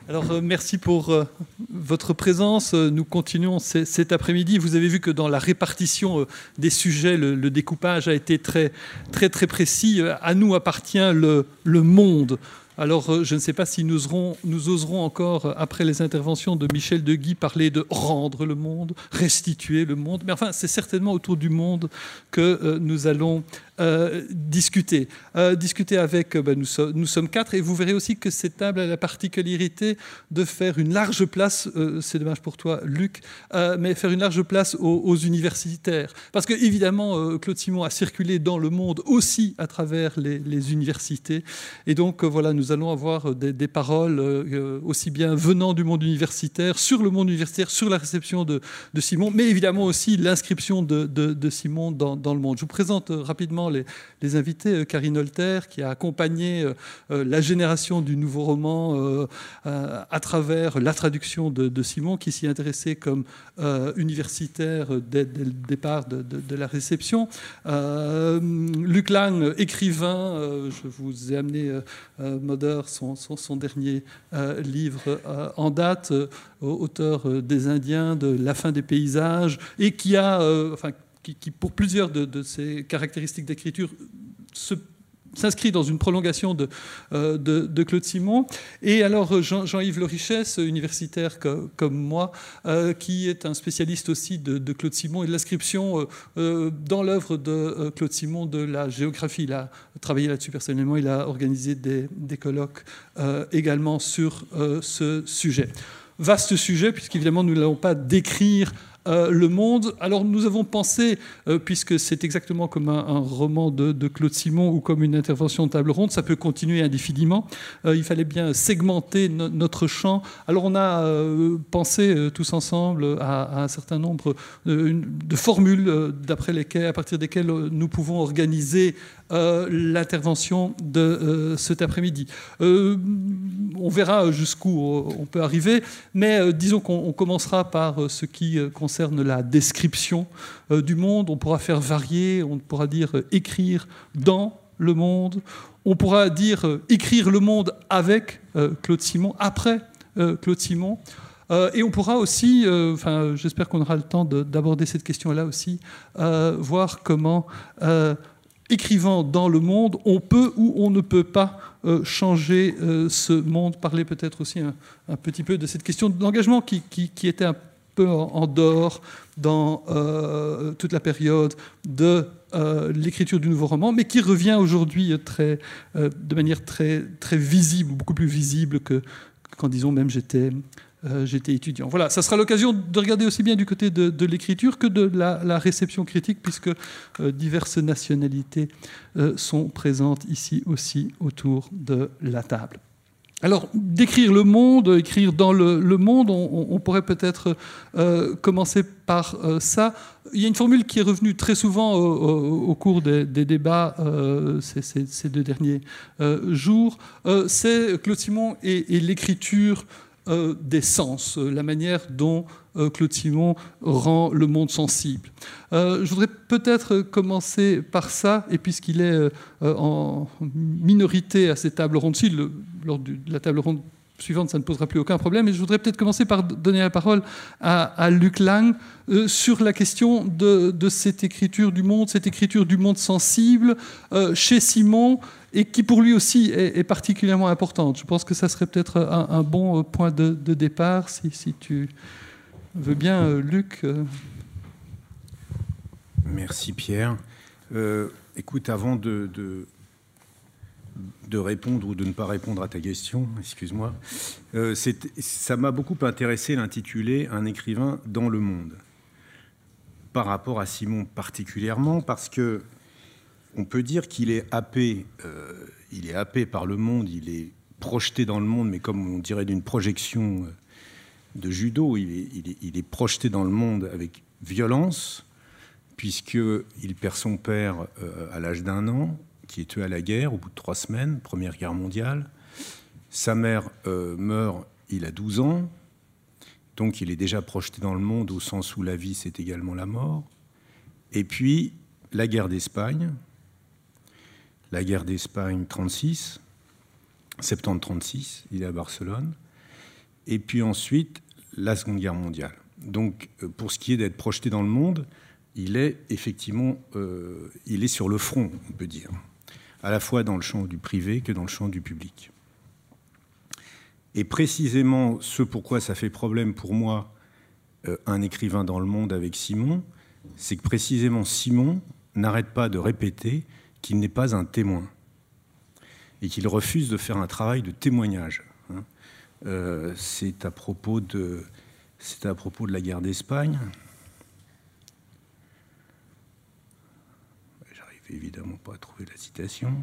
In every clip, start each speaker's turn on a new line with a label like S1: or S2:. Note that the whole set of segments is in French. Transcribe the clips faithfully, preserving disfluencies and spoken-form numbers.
S1: Alors, euh, merci pour euh, votre présence. Nous continuons c- cet après-midi. Vous avez vu que dans la répartition euh, des sujets, le, le découpage a été très, très, très précis. À nous appartient le, le monde. Alors, euh, je ne sais pas si nous oserons, nous oserons encore, après les interventions de Michel Deguy, parler de rendre le monde, restituer le monde. Mais enfin, c'est certainement autour du monde que euh, nous allons euh, discuter. Euh, discuter avec, euh, ben, nous, so- nous sommes quatre, et vous verrez aussi que cette table a la particularité de faire une large place, euh, c'est dommage pour toi, Luc, euh, mais faire une large place aux, aux universitaires. Parce que, évidemment, euh, Claude Simon a circulé dans le monde aussi à travers les, les universités. Et donc, euh, voilà, nous allons avoir des, des paroles euh, aussi bien venant du monde universitaire, sur le monde universitaire, sur la réception de, de Simon, mais évidemment aussi l'inscription de, de, de Simon dans, dans le monde. Je vous présente euh, rapidement les, les invités. Euh, Karine Holter, qui a accompagné euh, euh, la génération du nouveau roman euh, euh, à travers la traduction de, de Simon, qui s'y intéressait comme euh, universitaire dès, dès le départ de, de, de la réception. Euh, Luc Lang, écrivain, euh, je vous ai amené euh, euh, Moder, son, son, son dernier euh, livre euh, en date, euh, auteur euh, des Indiens, de La fin des paysages, et qui a, euh, enfin, qui, qui pour plusieurs de, de ses caractéristiques d'écriture se s'inscrit dans une prolongation de, euh, de, de Claude Simon. Et alors Jean, Jean-Yves Lorichès, universitaire co- comme moi, euh, qui est un spécialiste aussi de, de Claude Simon et de l'inscription euh, euh, dans l'œuvre de euh, Claude Simon de la géographie. Il a travaillé là-dessus personnellement, il a organisé des, des colloques euh, également sur euh, ce sujet. Vaste sujet, puisqu'évidemment nous n'allons pas décrire Euh, le monde. Alors nous avons pensé, euh, puisque c'est exactement comme un, un roman de, de Claude Simon ou comme une intervention de table ronde, ça peut continuer indéfiniment. Euh, il fallait bien segmenter no- notre champ. Alors on a euh, pensé euh, tous ensemble à, à un certain nombre euh, une, de formules euh, d'après lesquelles, à partir desquelles euh, nous pouvons organiser euh, l'intervention de euh, cet après-midi. Euh, on verra jusqu'où on peut arriver, mais euh, disons qu'on on commencera par euh, ce qui euh, concerne la description euh, du monde. On pourra faire varier, on pourra dire euh, écrire dans le monde, on pourra dire euh, écrire le monde avec euh, Claude Simon, après euh, Claude Simon. Euh, et on pourra aussi, euh, enfin, j'espère qu'on aura le temps de, d'aborder cette question-là aussi, euh, voir comment, euh, écrivant dans le monde, on peut ou on ne peut pas euh, changer euh, ce monde. Parler peut-être aussi un, un petit peu de cette question d'engagement qui, qui, qui était un peu en, en dehors dans euh, toute la période de euh, l'écriture du nouveau roman, mais qui revient aujourd'hui très, euh, de manière très, très visible, beaucoup plus visible que quand, disons, même j'étais... Euh, j'étais étudiant. Voilà, ça sera l'occasion de regarder aussi bien du côté de, de l'écriture que de la, la réception critique, puisque euh, diverses nationalités euh, sont présentes ici aussi autour de la table. Alors, décrire le monde, écrire dans le, le monde, on, on pourrait peut-être euh, commencer par euh, ça. Il y a une formule qui est revenue très souvent au, au, au cours des, des débats euh, ces, ces, ces deux derniers euh, jours. Euh, c'est Claude Simon et, et l'écriture Euh, des sens, euh, la manière dont euh, Claude Simon rend le monde sensible. Euh, je voudrais peut-être commencer par ça, et puisqu'il est euh, en minorité à ces tables rondes-ci, le, lors du, de la table ronde suivante, ça ne posera plus aucun problème, et je voudrais peut-être commencer par donner la parole à, à Luc Lang euh, sur la question de, de cette écriture du monde, cette écriture du monde sensible euh, chez Simon, et qui pour lui aussi est, est particulièrement importante. Je pense que ça serait peut-être un, un bon point de, de départ, si, si tu veux bien, euh, Luc. Euh...
S2: Merci Pierre. Euh, écoute, avant de, de, de répondre ou de ne pas répondre à ta question, excuse-moi, euh, c'est, ça m'a beaucoup intéressé l'intitulé « Un écrivain dans le monde » par rapport à Simon particulièrement, parce que on peut dire qu'il est happé, euh, il est happé par le monde, il est projeté dans le monde, mais comme on dirait d'une projection de judo, il est, il est, il est projeté dans le monde avec violence, puisqu'il perd son père euh, à l'âge d'un an, qui est tué à la guerre au bout de trois semaines, Première Guerre mondiale. Sa mère euh, meurt, il a douze ans, donc il est déjà projeté dans le monde au sens où la vie, c'est également la mort. Et puis, la guerre d'Espagne, la guerre d'Espagne trente-six, septembre trente-six, il est à Barcelone. et puis ensuite la Seconde Guerre mondiale. Donc, pour ce qui est d'être projeté dans le monde, il est effectivement euh, il est sur le front, on peut dire, à la fois dans le champ du privé que dans le champ du public. Et précisément ce pourquoi ça fait problème pour moi, euh, un écrivain dans le monde avec Simon, c'est que précisément Simon n'arrête pas de répéter qu'il n'est pas un témoin et qu'il refuse de faire un travail de témoignage. Hein. Euh, c'est à propos de, c'est à propos de la guerre d'Espagne. J'arrive évidemment pas à trouver la citation.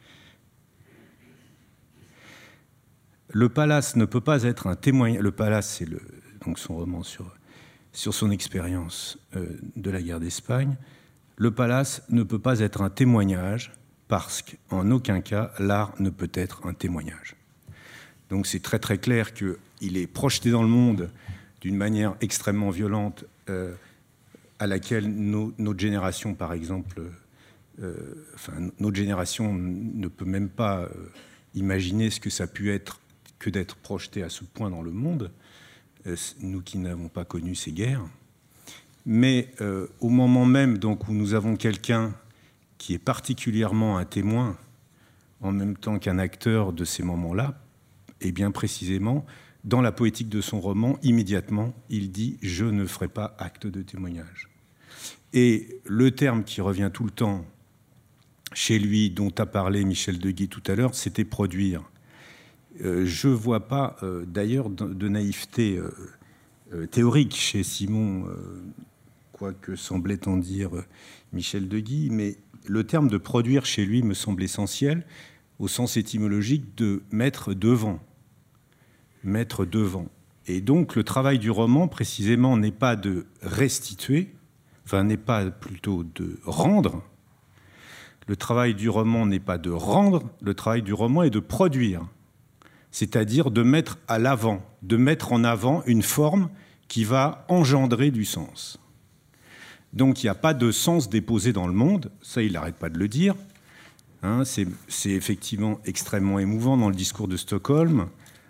S2: Le Palace ne peut pas être un témoignage. Le Palace, c'est le, donc son roman sur, sur son expérience euh, de la guerre d'Espagne. Le Palace ne peut pas être un témoignage parce qu'en aucun cas, l'art ne peut être un témoignage. Donc c'est très très clair qu'il est projeté dans le monde d'une manière extrêmement violente euh, à laquelle nos, notre génération, par exemple, euh, enfin, notre génération ne peut même pas euh, imaginer ce que ça a pu être que d'être projeté à ce point dans le monde, euh, nous qui n'avons pas connu ces guerres. Mais euh, au moment même donc, où nous avons quelqu'un qui est particulièrement un témoin, en même temps qu'un acteur de ces moments-là, et bien précisément, dans la poétique de son roman, immédiatement, il dit « je ne ferai pas acte de témoignage ». Et le terme qui revient tout le temps chez lui, dont a parlé Michel Deguy tout à l'heure, c'était « produire ». Euh, je ne vois pas, euh, d'ailleurs, de, de naïveté euh, euh, théorique chez Simon, euh, quoique semblait en dire euh, Michel Deguy, mais le terme de produire chez lui me semble essentiel au sens étymologique de mettre devant. Mettre devant. Et donc le travail du roman, précisément, n'est pas de restituer, enfin n'est pas plutôt de rendre. Le travail du roman n'est pas de rendre, le travail du roman est de produire. C'est-à-dire de mettre à l'avant, de mettre en avant une forme qui va engendrer du sens. Donc il n'y a pas de sens déposé dans le monde, ça il n'arrête pas de le dire. Hein, c'est, c'est effectivement extrêmement émouvant dans le discours de Stockholm.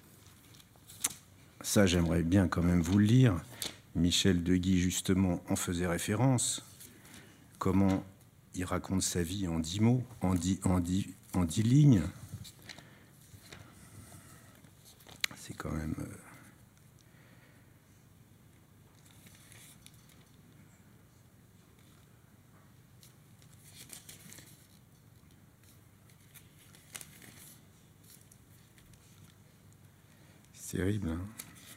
S2: Ça j'aimerais bien quand même vous le lire. Michel Deguy justement en faisait référence. Comment il raconte sa vie en dix mots, en dix, en dix, en dix lignes. C'est quand même... C'est terrible, hein.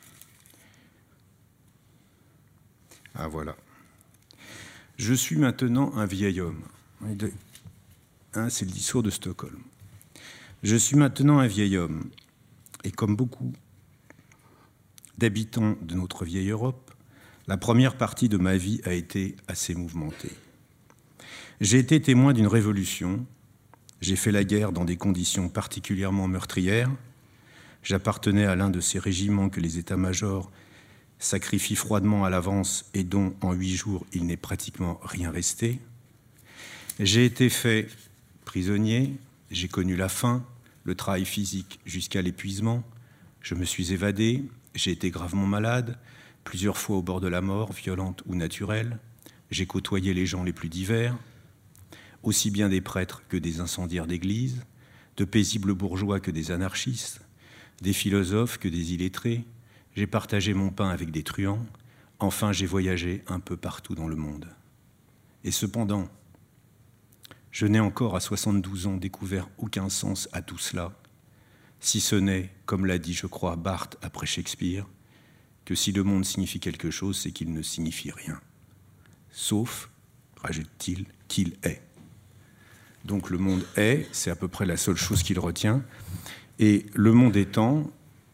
S2: Ah, voilà. Je suis maintenant un vieil homme. Hein, c'est le discours de Stockholm. Je suis maintenant un vieil homme. Et comme beaucoup d'habitants de notre vieille Europe, la première partie de ma vie a été assez mouvementée. J'ai été témoin d'une révolution. J'ai fait la guerre dans des conditions particulièrement meurtrières. J'appartenais à l'un de ces régiments que les états-majors sacrifient froidement à l'avance et dont, en huit jours, il n'est pratiquement rien resté. J'ai été fait prisonnier, j'ai connu la faim, le travail physique jusqu'à l'épuisement. Je me suis évadé, j'ai été gravement malade, plusieurs fois au bord de la mort, violente ou naturelle. J'ai côtoyé les gens les plus divers, aussi bien des prêtres que des incendiaires d'église, de paisibles bourgeois que des anarchistes, des philosophes que des illettrés. J'ai partagé mon pain avec des truands. Enfin, j'ai voyagé un peu partout dans le monde. Et cependant, je n'ai encore à soixante-douze ans découvert aucun sens à tout cela, si ce n'est, comme l'a dit, je crois, Barthes après Shakespeare, que si le monde signifie quelque chose, c'est qu'il ne signifie rien. Sauf, rajoute-t-il, qu'il est. Donc le monde est, c'est à peu près la seule chose qu'il retient. Et le monde étant,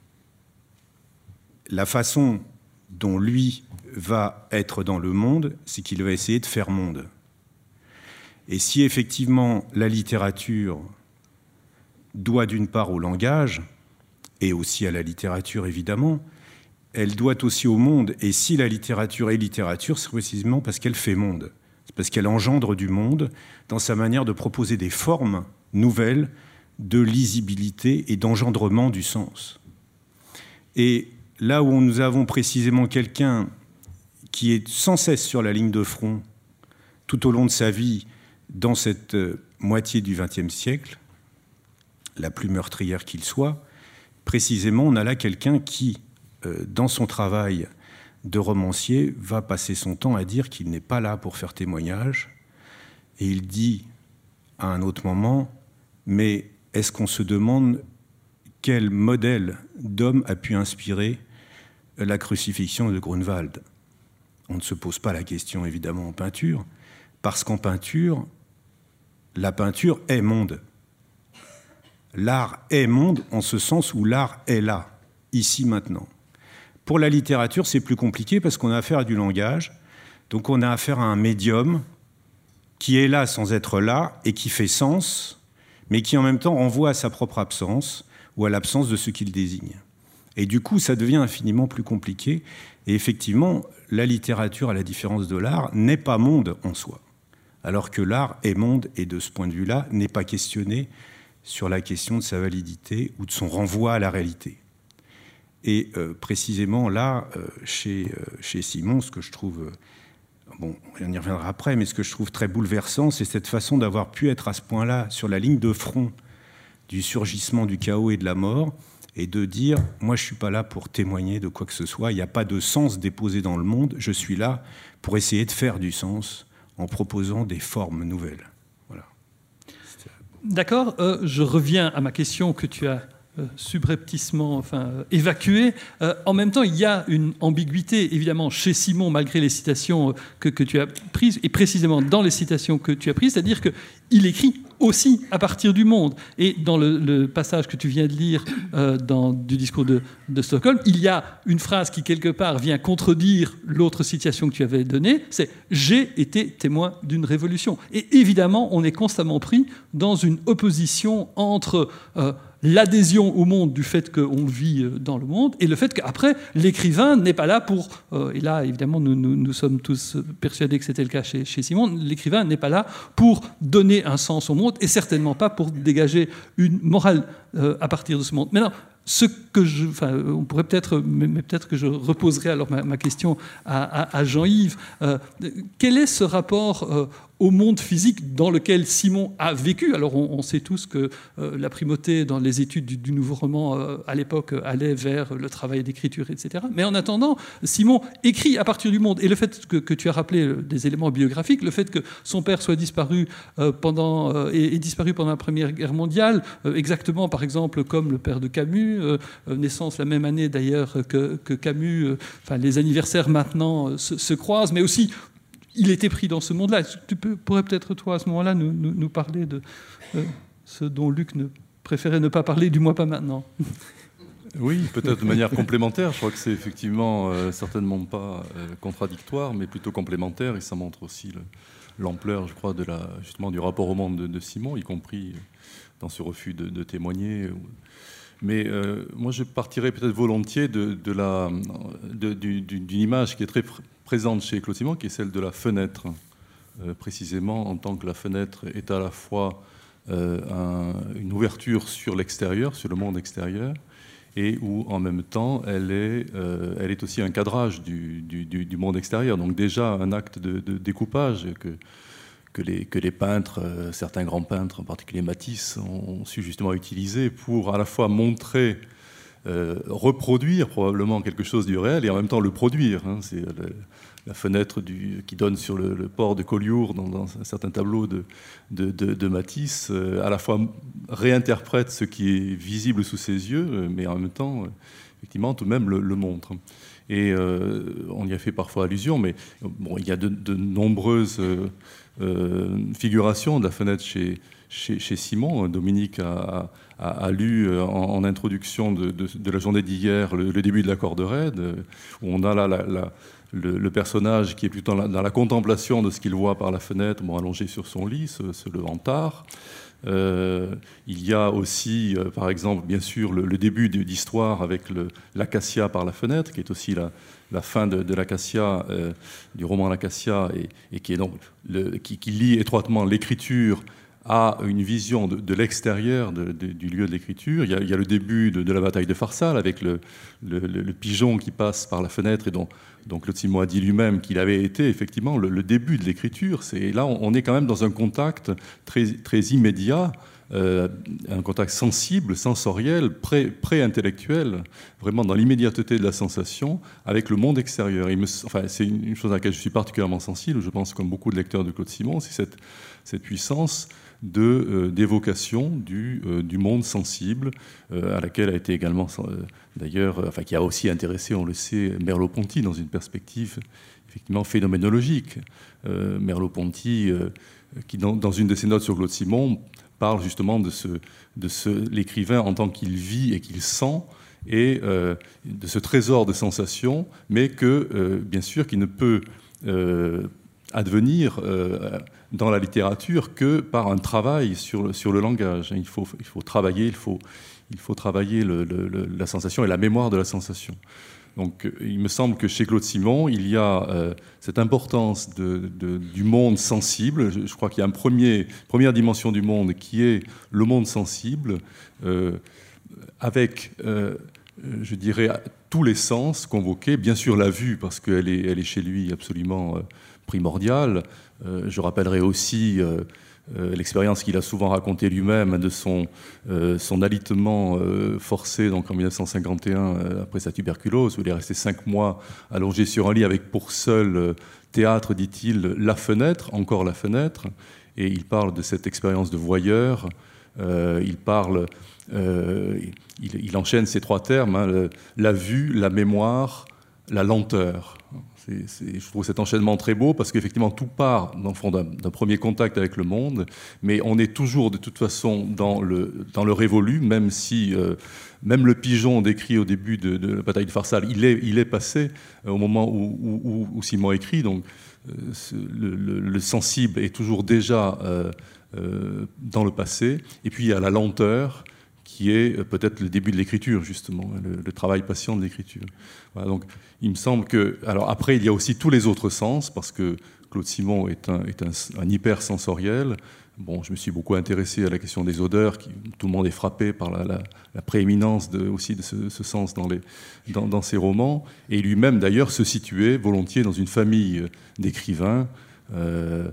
S2: la façon dont lui va être dans le monde, c'est qu'il va essayer de faire monde. Et si effectivement la littérature doit d'une part au langage, et aussi à la littérature évidemment, elle doit aussi au monde. Et si la littérature est littérature, c'est précisément parce qu'elle fait monde. C'est parce qu'elle engendre du monde dans sa manière de proposer des formes nouvelles de lisibilité et d'engendrement du sens. Et là où nous avons précisément quelqu'un qui est sans cesse sur la ligne de front tout au long de sa vie dans cette moitié du vingtième siècle, la plus meurtrière qu'il soit, précisément, on a là quelqu'un qui, euh, dans son travail de romancier, va passer son temps à dire qu'il n'est pas là pour faire témoignage. Et il dit à un autre moment, mais est-ce qu'on se demande quel modèle d'homme a pu inspirer la crucifixion de Grunewald ? On ne se pose pas la question, évidemment, en peinture, parce qu'en peinture, la peinture est monde. L'art est monde en ce sens où l'art est là, ici, maintenant. Pour la littérature, c'est plus compliqué parce qu'on a affaire à du langage, donc on a affaire à un médium qui est là sans être là et qui fait sens, mais qui en même temps renvoie à sa propre absence ou à l'absence de ce qu'il désigne. Et du coup, ça devient infiniment plus compliqué. Et effectivement, la littérature, à la différence de l'art, n'est pas monde en soi, alors que l'art est monde et de ce point de vue-là, n'est pas questionné sur la question de sa validité ou de son renvoi à la réalité. Et euh, précisément là, euh, chez, euh, chez Simon, ce que je trouve, euh, bon, on y reviendra après, mais ce que je trouve très bouleversant, c'est cette façon d'avoir pu être à ce point-là sur la ligne de front du surgissement du chaos et de la mort, et de dire, moi je ne suis pas là pour témoigner de quoi que ce soit, il n'y a pas de sens déposé dans le monde, je suis là pour essayer de faire du sens en proposant des formes nouvelles. Voilà.
S1: D'accord, euh, je reviens à ma question que tu as euh, subrepticement enfin, euh, évacuée. Euh, en même temps, il y a une ambiguïté, évidemment, chez Simon, malgré les citations euh, que, que tu as prises, et précisément dans les citations que tu as prises, c'est-à-dire qu'il écrit aussi à partir du monde. Et dans le, le passage que tu viens de lire euh, dans, du discours de, de Stockholm, il y a une phrase qui, quelque part, vient contredire l'autre citation que tu avais donnée, c'est « j'ai été témoin d'une révolution ». Et évidemment, on est constamment pris dans une opposition entre euh, l'adhésion au monde du fait qu'on vit dans le monde et le fait qu'après, l'écrivain n'est pas là pour... Euh, et là, évidemment, nous, nous, nous sommes tous persuadés que c'était le cas chez, chez Simon. L'écrivain n'est pas là pour donner un sens au monde et certainement pas pour dégager une morale euh, à partir de ce monde. Maintenant, ce que je... Enfin, on pourrait peut-être... Mais peut-être que je reposerai alors ma, ma question à, à, à Jean-Yves. Euh, quel est ce rapport... Euh, au monde physique dans lequel Simon a vécu. Alors on, on sait tous que euh, la primauté dans les études du, du nouveau roman euh, à l'époque allait vers le travail d'écriture, et cetera. Mais en attendant, Simon écrit à partir du monde. Et le fait que, que tu as rappelé des éléments biographiques, le fait que son père soit disparu euh, pendant euh, est, est disparu pendant la Première Guerre mondiale, euh, exactement par exemple comme le père de Camus, euh, naissance la même année d'ailleurs que, que Camus. Euh, enfin les anniversaires maintenant euh, se, se croisent, mais aussi il était pris dans ce monde-là. Tu peux, pourrais peut-être, toi, à ce moment-là, nous, nous, nous parler de euh, ce dont Luc ne, préférait ne pas parler, du moins pas maintenant.
S3: Oui, peut-être de manière complémentaire. Je crois que c'est effectivement euh, certainement pas euh, contradictoire, mais plutôt complémentaire. Et ça montre aussi le, l'ampleur, je crois, de la, justement, du rapport au monde de, de Simon, y compris dans ce refus de, de témoigner. Mais euh, moi, je partirais peut-être volontiers de, de la, de, du, d'une image qui est très pr- présente chez Claude Simon, qui est celle de la fenêtre, euh, précisément en tant que la fenêtre est à la fois euh, un, une ouverture sur l'extérieur, sur le monde extérieur, et où en même temps elle est, euh, elle est aussi un cadrage du, du, du monde extérieur. Donc déjà un acte de, de découpage que, que, les, que les peintres, euh, certains grands peintres, en particulier Matisse, ont, ont su justement utiliser pour à la fois montrer, euh, reproduire probablement quelque chose du réel et en même temps le produire. Hein. C'est le, la fenêtre du, qui donne sur le, le port de Collioure dans, dans un certain tableau de, de, de, de Matisse, euh, à la fois réinterprète ce qui est visible sous ses yeux, euh, mais en même temps, euh, effectivement, tout de même le, le montre. Et euh, on y a fait parfois allusion, mais bon, il y a de, de nombreuses euh, euh, figurations de la fenêtre chez, chez, chez Simon. Dominique a, a, a lu en, en introduction de, de, de la journée d'hier le, le début de la Corde-raide, où on a là la, la Le, le personnage qui est plutôt dans la, dans la contemplation de ce qu'il voit par la fenêtre, bon, allongé sur son lit, se, se levant tard. Euh, il y a aussi, euh, par exemple, bien sûr, le, le début de l'histoire avec le, l'acacia par la fenêtre, qui est aussi la, la fin de, de l'acacia, euh, du roman L'Acacia, et, et qui, est donc le, qui, qui lie étroitement l'écriture a une vision de, de l'extérieur de, de, du lieu de l'écriture. Il y a, il y a le début de, de la bataille de Pharsale avec le, le, le, le pigeon qui passe par la fenêtre et dont, dont Claude Simon a dit lui-même qu'il avait été effectivement le, le début de l'écriture. C'est, là, on, on est quand même dans un contact très, très immédiat, euh, un contact sensible, sensoriel, pré, pré-intellectuel, vraiment dans l'immédiateté de la sensation avec le monde extérieur. Il me, enfin, c'est une, une chose à laquelle je suis particulièrement sensible, je pense comme beaucoup de lecteurs de Claude Simon, c'est cette, cette puissance de, euh, d'évocation du, euh, du monde sensible, euh, à laquelle a été également, euh, d'ailleurs, euh, enfin, qui a aussi intéressé, on le sait, Merleau-Ponty dans une perspective effectivement phénoménologique. Euh, Merleau-Ponty, euh, qui dans, dans une de ses notes sur Claude Simon, parle justement de, ce, de ce, l'écrivain en tant qu'il vit et qu'il sent, et euh, de ce trésor de sensations, mais que, euh, bien sûr, qui ne peut euh, advenir euh, dans la littérature que par un travail sur, sur le langage. Il faut, il faut travailler, il faut, il faut travailler le, le, le, la sensation et la mémoire de la sensation. Donc, il me semble que chez Claude Simon, il y a euh, cette importance de, de, du monde sensible. Je, je crois qu'il y a une premier, première dimension du monde qui est le monde sensible, euh, avec, euh, je dirais, tous les sens convoqués. Bien sûr, la vue, parce qu'elle est, elle est chez lui absolument euh, primordiale. Euh, je rappellerai aussi euh, euh, l'expérience qu'il a souvent racontée lui-même de son, euh, son alitement euh, forcé donc en mille neuf cent cinquante et un, euh, après sa tuberculose, où il est resté cinq mois allongé sur un lit avec pour seul euh, théâtre, dit-il, la fenêtre, encore la fenêtre. Et il parle de cette expérience de voyeur. Euh, il parle, euh, il, il enchaîne ces trois termes, hein, le, la vue, la mémoire, la lenteur. C'est, c'est, je trouve cet enchaînement très beau parce qu'effectivement tout part dans le fond d'un, d'un premier contact avec le monde, mais on est toujours de toute façon dans le, dans le révolu, même si euh, même le pigeon décrit au début de, de la bataille de Pharsale, il est, il est passé euh, au moment où, où, où Simon écrit, donc euh, le, le, le sensible est toujours déjà euh, euh, dans le passé, et puis il y a la lenteur qui est peut-être le début de l'écriture, justement, le, le travail patient de l'écriture. Voilà, donc, il me semble que... Alors après, il y a aussi tous les autres sens, parce que Claude Simon est un, est un, un hypersensoriel. Bon, je me suis beaucoup intéressé à la question des odeurs, qui, tout le monde est frappé par la, la, la prééminence de, aussi de ce, ce sens dans, les, dans, dans ses romans. Et lui-même, d'ailleurs, se situait volontiers dans une famille d'écrivains. Euh,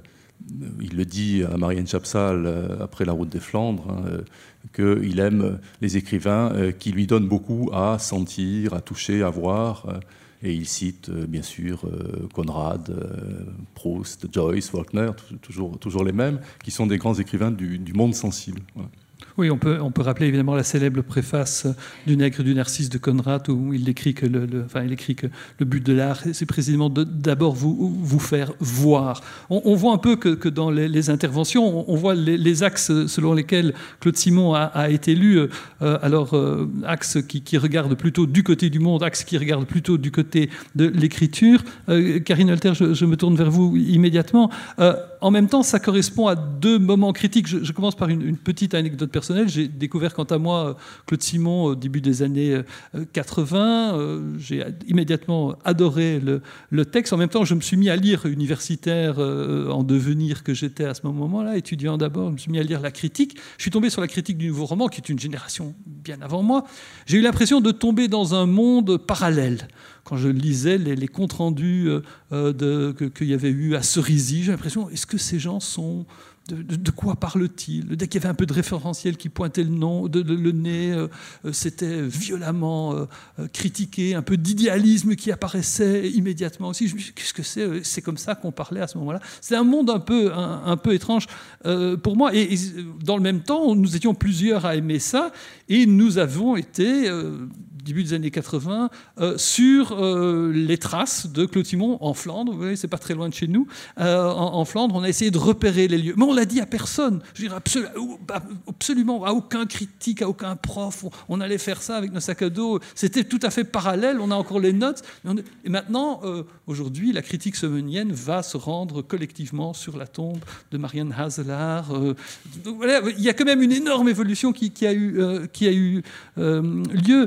S3: il le dit à Marianne Chapsal euh, après La Route des Flandres, hein, euh, qu'il aime les écrivains euh, qui lui donnent beaucoup à sentir, à toucher, à voir. Euh, et il cite, euh, bien sûr, euh, Conrad, euh, Proust, Joyce, Faulkner, toujours, toujours les mêmes, qui sont des grands écrivains du, du monde sensible. Voilà.
S1: Oui, on peut, on peut rappeler évidemment la célèbre préface du Nègre et du Narcisse de Conrad, où il écrit que le, le, enfin, il écrit que le but de l'art, c'est précisément de, d'abord vous, vous faire voir. On, on voit un peu que, que dans les, les interventions, on, on voit les, les axes selon lesquels Claude Simon a, a été lu. Euh, alors, euh, axe qui, qui regarde plutôt du côté du monde, axe qui regarde plutôt du côté de l'écriture. Euh, Karine Holter, je, je me tourne vers vous immédiatement. Euh, en même temps, ça correspond à deux moments critiques. Je, je commence par une, une petite anecdote personnelle. J'ai découvert quant à moi Claude Simon au début des années quatre-vingts. J'ai immédiatement adoré le, le texte. En même temps, je me suis mis à lire, universitaire en devenir que j'étais à ce moment-là, étudiant d'abord, je me suis mis à lire la critique. Je suis tombé sur la critique du Nouveau Roman, qui est une génération bien avant moi. J'ai eu l'impression de tomber dans un monde parallèle. Quand je lisais les, les comptes rendus euh, de, que, qu'il y avait eu à Cerisy, j'ai l'impression, est-ce que ces gens sont... De, de, de quoi parle-t-il ? Dès qu'il y avait un peu de référentiel qui pointait le, nom, de, de, le nez, euh, c'était violemment euh, critiqué, un peu d'idéalisme qui apparaissait immédiatement aussi. Je me suis dit, qu'est-ce que c'est ? C'est comme ça qu'on parlait à ce moment-là. C'est un monde un peu, un, un peu étrange euh, pour moi. Et, et dans le même temps, nous étions plusieurs à aimer ça, et nous avons été... Euh, début des années quatre-vingts, euh, sur euh, les traces de Claude Simon en Flandre. Vous voyez, c'est pas très loin de chez nous. Euh, en, en Flandre, on a essayé de repérer les lieux. Mais on l'a dit à personne. Je veux dire, absolu- absolument à aucun critique, à aucun prof. On, on allait faire ça avec nos sacs à dos. C'était tout à fait parallèle. On a encore les notes. Et maintenant, euh, aujourd'hui, la critique semenienne va se rendre collectivement sur la tombe de Marianne Haselard. Euh, donc, voilà, il y a quand même une énorme évolution qui, qui a eu, euh, qui a eu euh, lieu. Et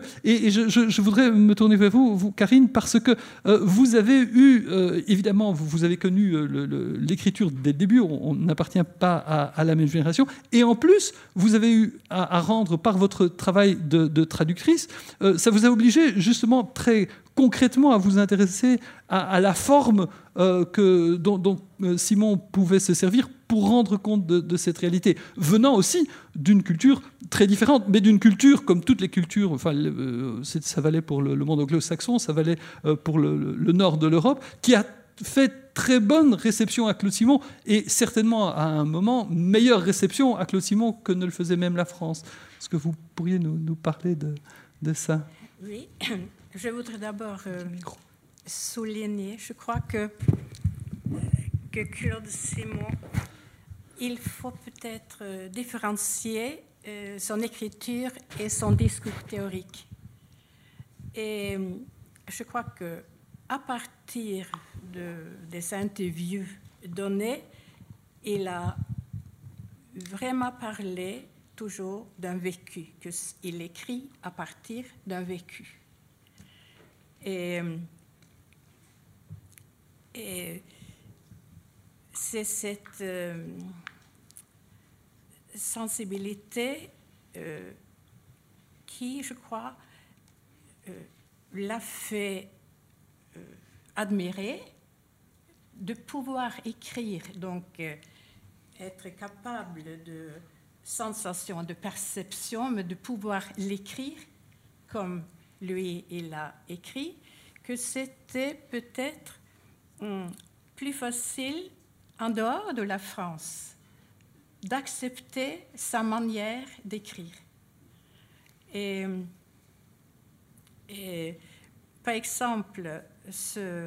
S1: et je, je, je voudrais me tourner vers vous, vous Karine, parce que euh, vous avez eu, euh, évidemment, vous, vous avez connu euh, le, le, l'écriture dès le début, on n'appartient pas à, à la même génération, et en plus, vous avez eu à, à rendre par votre travail de, de traductrice, euh, ça vous a obligé justement très concrètement à vous intéresser à, à la forme euh, que, dont, dont Simon pouvait se servir pour rendre compte de, de cette réalité, venant aussi d'une culture très différente, mais d'une culture comme toutes les cultures, enfin, euh, ça valait pour le, le monde anglo-saxon, ça valait euh, pour le, le nord de l'Europe, qui a fait très bonne réception à Claude Simon, et certainement à un moment, meilleure réception à Claude Simon que ne le faisait même la France. Est-ce que vous pourriez nous, nous parler de, de ça?
S4: Oui, je voudrais d'abord euh, souligner, je crois que, que Claude Simon, il faut peut-être euh, différencier euh, son écriture et son discours théorique. Et euh, je crois que à partir de, des interviews données, il a vraiment parlé toujours d'un vécu, qu'il écrit à partir d'un vécu. Et, et c'est cette euh, sensibilité euh, qui, je crois, euh, l'a fait euh, admirer de pouvoir écrire, donc euh, être capable de sensation, de perception, mais de pouvoir l'écrire comme lui, il a écrit, que c'était peut-être hum, plus facile en dehors de la France d'accepter sa manière d'écrire. Et, et par exemple, ce,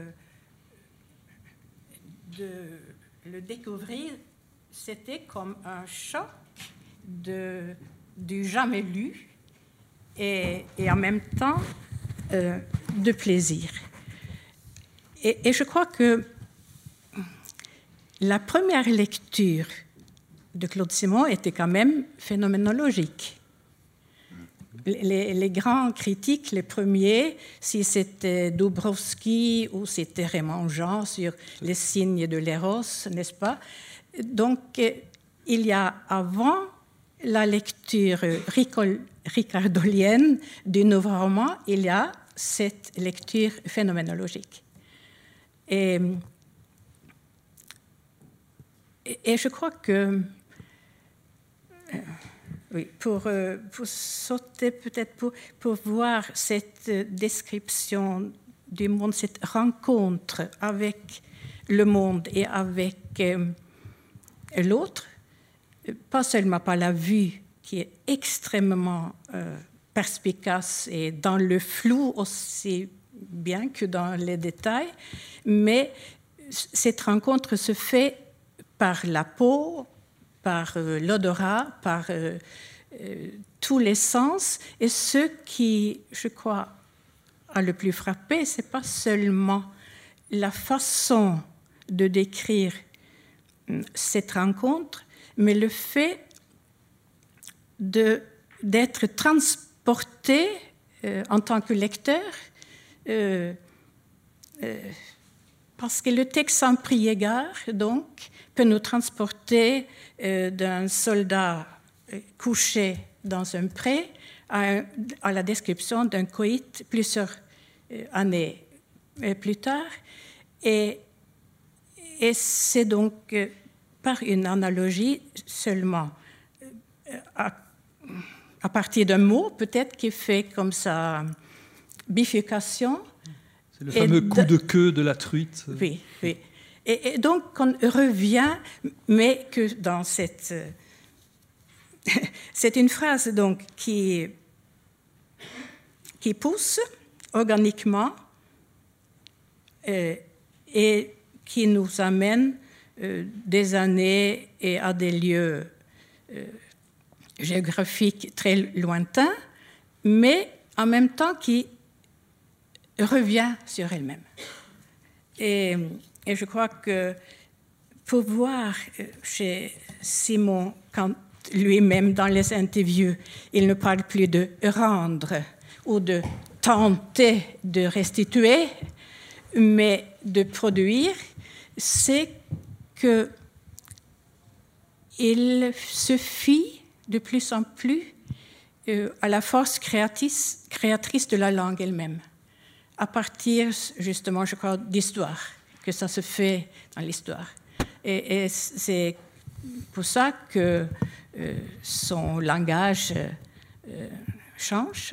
S4: de le découvrir, c'était comme un choc de, du jamais lu et, et en même temps euh, de plaisir. Et, et je crois que la première lecture de Claude Simon était quand même phénoménologique. Les, les grands critiques, les premiers, si c'était Dabrowski ou c'était Raymond Jean sur les signes de l'éros, n'est-ce pas? Donc, il y a avant la lecture ricardolienne du nouveau roman, il y a cette lecture phénoménologique. Et, et je crois que, euh, oui, pour, euh, pour sauter peut-être, pour, pour voir cette description du monde, cette rencontre avec le monde et avec euh, l'autre, pas seulement par la vue qui est extrêmement euh, perspicace et dans le flou aussi bien que dans les détails, mais cette rencontre se fait par la peau, par euh, l'odorat, par euh, euh, tous les sens. Et ce qui, je crois, a le plus frappé, ce n'est pas seulement la façon de décrire cette rencontre, mais le fait de, d'être transporté euh, en tant que lecteur, euh, euh, parce que le texte sans prix égard, donc, peut nous transporter euh, d'un soldat couché dans un pré à, un, à la description d'un coït plusieurs euh, années euh, plus tard. Et, et c'est donc euh, par une analogie seulement euh, à, à partir d'un mot, peut-être, qui fait comme ça bifurcation.
S1: C'est le fameux coup de queue de la truite.
S4: Oui, oui. Et, et donc, on revient, mais que dans cette... C'est une phrase donc, qui, qui pousse organiquement euh, et qui nous amène euh, des années et à des lieux euh, géographiques très lointains, mais en même temps qui revient sur elle-même. Et, et je crois que pour voir chez Simon, quand lui-même dans les interviews, il ne parle plus de rendre ou de tenter de restituer, mais de produire, c'est qu'il se fie de plus en plus euh, à la force créatrice, créatrice de la langue elle-même, à partir, justement, je crois, d'histoire, que ça se fait dans l'histoire. Et, et c'est pour ça que euh, son langage euh, change,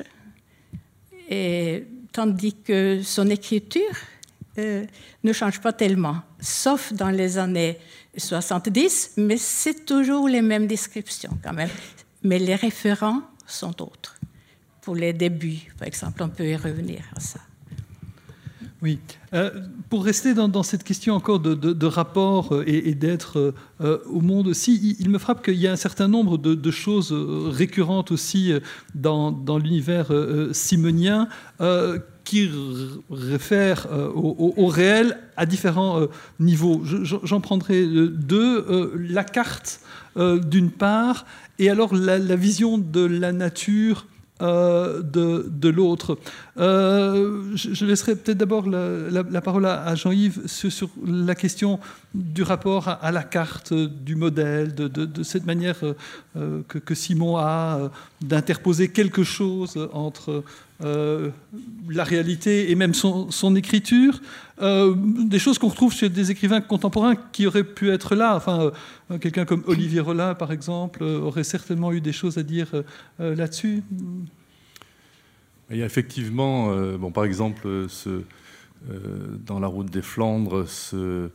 S4: et, tandis que son écriture euh, ne change pas tellement, sauf dans les années soixante-dix, mais c'est toujours les mêmes descriptions quand même. Mais les référents sont autres. Pour les débuts, par exemple, on peut y revenir à ça.
S1: Oui. Euh, pour rester dans, dans cette question encore de, de, de rapport et, et d'être euh, au monde aussi, il, il me frappe qu'il y a un certain nombre de, de choses récurrentes aussi dans, dans l'univers euh, simonien euh, qui réfèrent euh, au, au réel à différents euh, niveaux. Je, j'en prendrai deux. Euh, la carte, euh, d'une part, et alors la, la vision de la nature Euh, de, de l'autre. Euh, je, je laisserai peut-être d'abord la, la, la parole à, à Jean-Yves sur, sur la question du rapport à, à la carte, du modèle, de, de, de cette manière euh, que, que Simon a euh, d'interposer quelque chose entre euh, la réalité et même son, son écriture. Euh, des choses qu'on retrouve chez des écrivains contemporains qui auraient pu être là. Enfin, euh, quelqu'un comme Olivier Rollin, par exemple, euh, aurait certainement eu des choses à dire euh, là-dessus.
S3: Il y a effectivement, euh, bon, par exemple, ce, euh, dans La Route des Flandres, ce euh,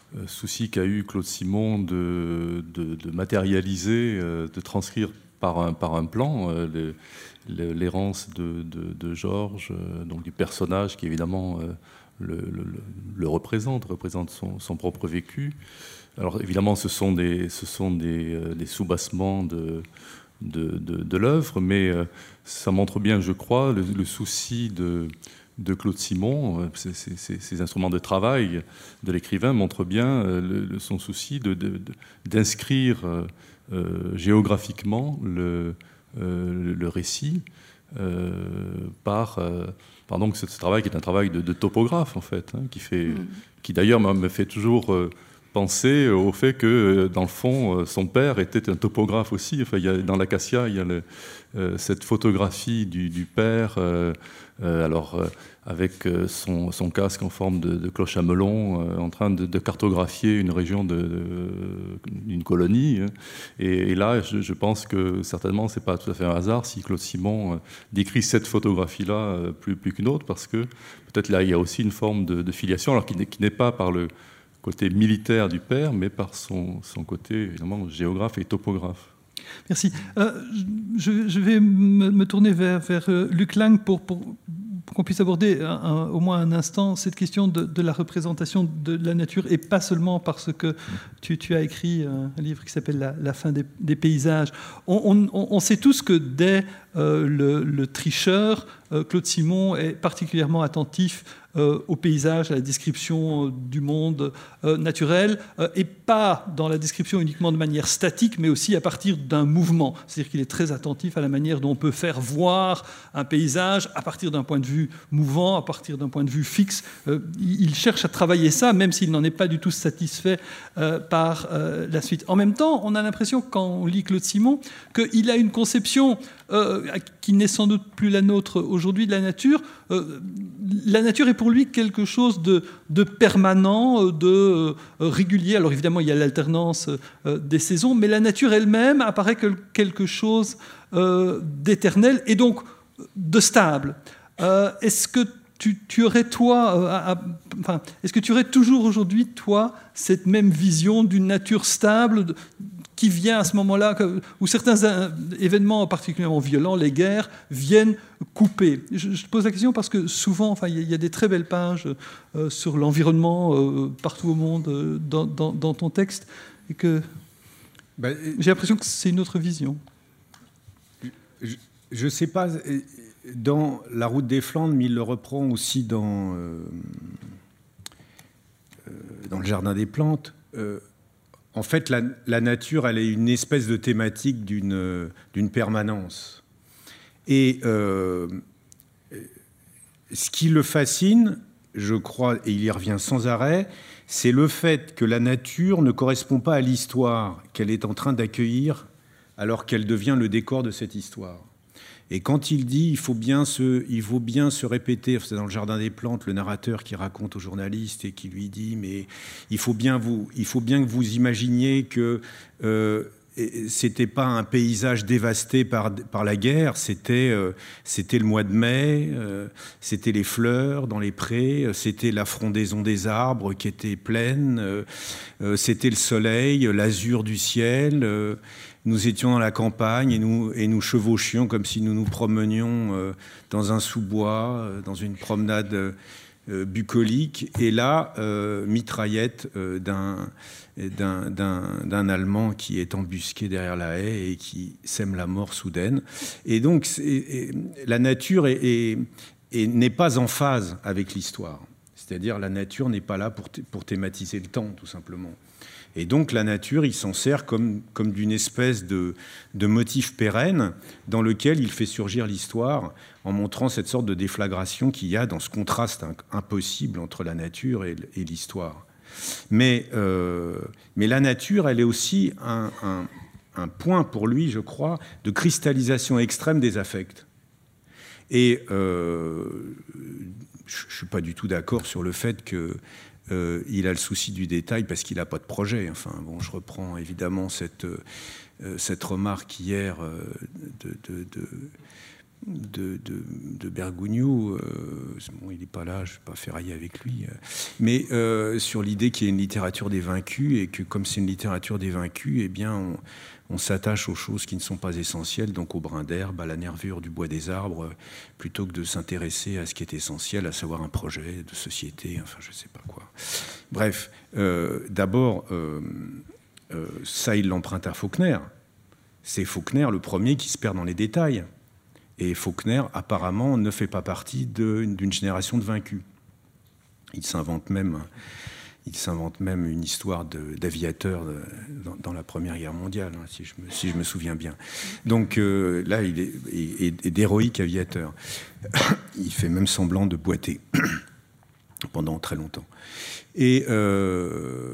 S3: souci qu'a eu Claude Simon de, de, de matérialiser, euh, de transcrire par un, par un plan euh, les, les, l'errance de, de, de Georges, euh, donc du personnage qui évidemment euh, le, le, le représente, représente son, son propre vécu. Alors évidemment, ce sont des, ce sont des, euh, des soubassements de, de, de, de l'œuvre, mais euh, ça montre bien, je crois, le, le souci de, de Claude Simon. Ces, ces, ces instruments de travail de l'écrivain montrent bien euh, le, son souci de, de, de, d'inscrire euh, euh, géographiquement le, euh, le récit euh, par... Euh, par donc ce travail qui est un travail de, de topographe, en fait, hein, qui, fait, mmh. qui d'ailleurs me fait toujours euh, penser au fait que, dans le fond, son père était un topographe aussi. Enfin, il y a, dans l'Acacia, il y a le, euh, cette photographie du, du père, euh, euh, alors, euh, avec son, son casque en forme de, de cloche à melon, euh, en train de, de cartographier une région de, de, d'une colonie. Hein. Et, et là, je, je pense que certainement, ce n'est pas tout à fait un hasard si Claude Simon euh, décrit cette photographie-là euh, plus, plus qu'une autre, parce que peut-être là, il y a aussi une forme de, de filiation, alors qui n'est, qui n'est pas par le côté militaire du père, mais par son, son côté, évidemment, géographe et topographe.
S1: Merci. Euh, je, je vais me, me tourner vers, vers Luc Lang pour, pour, pour qu'on puisse aborder un, un, au moins un instant cette question de, de la représentation de la nature, et pas seulement parce que tu, tu as écrit un livre qui s'appelle La, la fin des, des paysages. On, on, on sait tous que dès euh, le, le Tricheur, euh, Claude Simon est particulièrement attentif Euh, au paysage, à la description euh, du monde euh, naturel, euh, et pas dans la description uniquement de manière statique, mais aussi à partir d'un mouvement. C'est-à-dire qu'il est très attentif à la manière dont on peut faire voir un paysage à partir d'un point de vue mouvant, à partir d'un point de vue fixe. Euh, il cherche à travailler ça, même s'il n'en est pas du tout satisfait euh, par euh, la suite. En même temps, on a l'impression, quand on lit Claude Simon, qu'il a une conception euh, qui n'est sans doute plus la nôtre aujourd'hui de la nature. Euh, la nature est pour lui quelque chose de, de permanent, de euh, régulier. Alors évidemment, il y a l'alternance euh, des saisons, mais la nature elle-même apparaît que quelque chose euh, d'éternel et donc de stable. Euh, est-ce que tu, tu aurais, toi, euh, à, à, enfin, est-ce que tu aurais toujours aujourd'hui, toi, cette même vision d'une nature stable de, qui vient à ce moment-là, où certains événements particulièrement violents, les guerres, viennent couper. Je, je te pose la question parce que souvent, enfin, il y a des très belles pages euh, sur l'environnement euh, partout au monde euh, dans, dans, dans ton texte, et que ben, j'ai l'impression que c'est une autre vision.
S2: Je ne sais pas, dans La Route des Flandres, mais il le reprend aussi dans, euh, dans Le Jardin des plantes. Euh, En fait, la, la nature, elle est une espèce de thématique d'une, d'une permanence. Et euh, ce qui le fascine, je crois, et il y revient sans arrêt, c'est le fait que la nature ne correspond pas à l'histoire qu'elle est en train d'accueillir alors qu'elle devient le décor de cette histoire. Et quand il dit il faut bien se, il faut bien se répéter, c'est dans le Jardin des Plantes, le narrateur qui raconte au journaliste et qui lui dit mais il faut bien, vous, il faut bien que vous imaginiez que euh, c'était pas un paysage dévasté par, par la guerre, c'était, euh, c'était le mois de mai, euh, c'était les fleurs dans les prés, c'était la frondaison des arbres qui était pleine, euh, euh, c'était le soleil, l'azur du ciel. Euh, nous étions dans la campagne et nous, et nous chevauchions comme si nous nous promenions euh, dans un sous-bois, euh, dans une promenade euh, bucolique. Et là, euh, mitraillette euh, d'un... D'un, d'un, d'un Allemand qui est embusqué derrière la haie et qui sème la mort soudaine. Et donc, c'est, et, la nature est, est, est, n'est pas en phase avec l'histoire. C'est-à-dire, la nature n'est pas là pour, t- pour thématiser le temps, tout simplement. Et donc, la nature, il s'en sert comme, comme d'une espèce de, de motif pérenne dans lequel il fait surgir l'histoire en montrant cette sorte de déflagration qu'il y a dans ce contraste impossible entre la nature et, et l'histoire. Mais, euh, mais la nature, elle est aussi un, un, un point pour lui, je crois, de cristallisation extrême des affects. Et euh, je ne suis pas du tout d'accord sur le fait qu'il euh, a le souci du détail parce qu'il n'a pas de projet. Enfin, bon, je reprends évidemment cette, euh, cette remarque hier euh, de... de, de De, de, de Bergogneau, euh, bon, il n'est pas là, je ne vais pas ferrailler avec lui, euh, mais euh, sur l'idée qu'il y a une littérature des vaincus et que comme c'est une littérature des vaincus, eh bien, on, on s'attache aux choses qui ne sont pas essentielles, donc au brin d'herbe, à la nervure du bois des arbres, plutôt que de s'intéresser à ce qui est essentiel, à savoir un projet de société, enfin, je ne sais pas quoi. Bref, euh, d'abord, euh, euh, ça, il l'emprunte à Faulkner. C'est Faulkner le premier qui se perd dans les détails. Et Faulkner, apparemment, ne fait pas partie de, d'une génération de vaincus. Il s'invente même, il s'invente même une histoire de, d'aviateur de, dans, dans la Première Guerre mondiale, hein, si, je me, si je me souviens bien. Donc euh, là, il est et, et d'héroïque aviateur. Il fait même semblant de boiter pendant très longtemps. Et... Euh,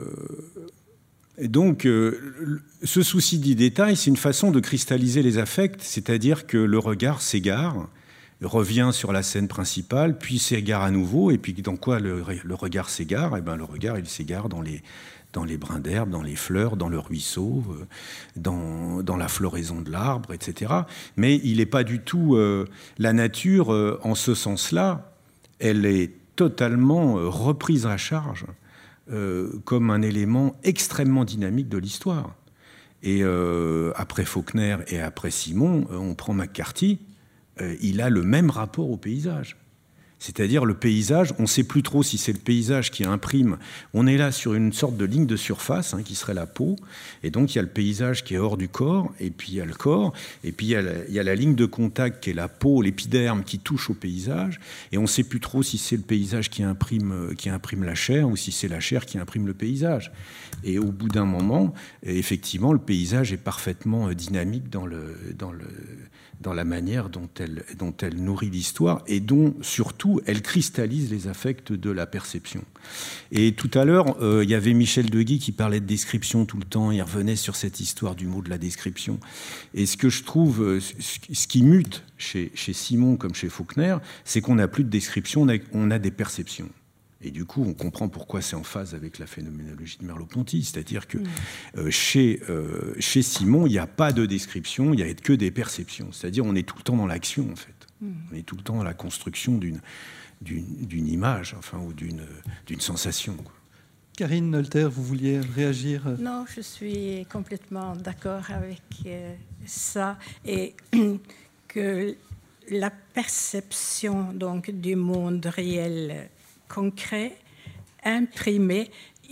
S2: Et donc, euh, ce souci du détail, c'est une façon de cristalliser les affects, c'est-à-dire que le regard s'égare, revient sur la scène principale, puis s'égare à nouveau, et puis dans quoi le, le regard s'égare ? Eh bien, le regard, il s'égare dans les, dans les brins d'herbe, dans les fleurs, dans le ruisseau, euh, dans, dans la floraison de l'arbre, et cetera. Mais il n'est pas du tout... Euh, la nature, euh, en ce sens-là, elle est totalement euh, reprise à charge, Euh, comme un élément extrêmement dynamique de l'histoire. Et euh, après Faulkner et après Simon, euh, on prend McCarthy, euh, il a le même rapport au paysage. C'est-à-dire le paysage, on ne sait plus trop si c'est le paysage qui imprime. On est là sur une sorte de ligne de surface, hein, qui serait la peau. Et donc il y a le paysage qui est hors du corps, et puis il y a le corps, et puis il y a la, il y a la ligne de contact qui est la peau, l'épiderme qui touche au paysage. Et on ne sait plus trop si c'est le paysage qui imprime, qui imprime la chair ou si c'est la chair qui imprime le paysage. Et au bout d'un moment, effectivement, le paysage est parfaitement dynamique dans le... Dans le dans la manière dont elle, dont elle nourrit l'histoire et dont, surtout, elle cristallise les affects de la perception. Et tout à l'heure, euh, il y avait Michel Deguy qui parlait de description tout le temps, il revenait sur cette histoire du mot de la description. Et ce que je trouve, ce qui mute chez, chez Simon comme chez Faulkner, c'est qu'on n'a plus de description, on a, on a des perceptions. Et du coup, on comprend pourquoi c'est en phase avec la phénoménologie de Merleau-Ponty. C'est-à-dire que euh, chez, euh, chez Simon, il n'y a pas de description, il n'y a que des perceptions. C'est-à-dire qu'on est tout le temps dans l'action, en fait. Mm. On est tout le temps dans la construction d'une, d'une, d'une image, enfin, ou d'une, d'une sensation, quoi.
S1: Karine Noether, vous vouliez réagir ?
S4: Non, je suis complètement d'accord avec euh, ça. Et que la perception donc, du monde réel concret, imprimé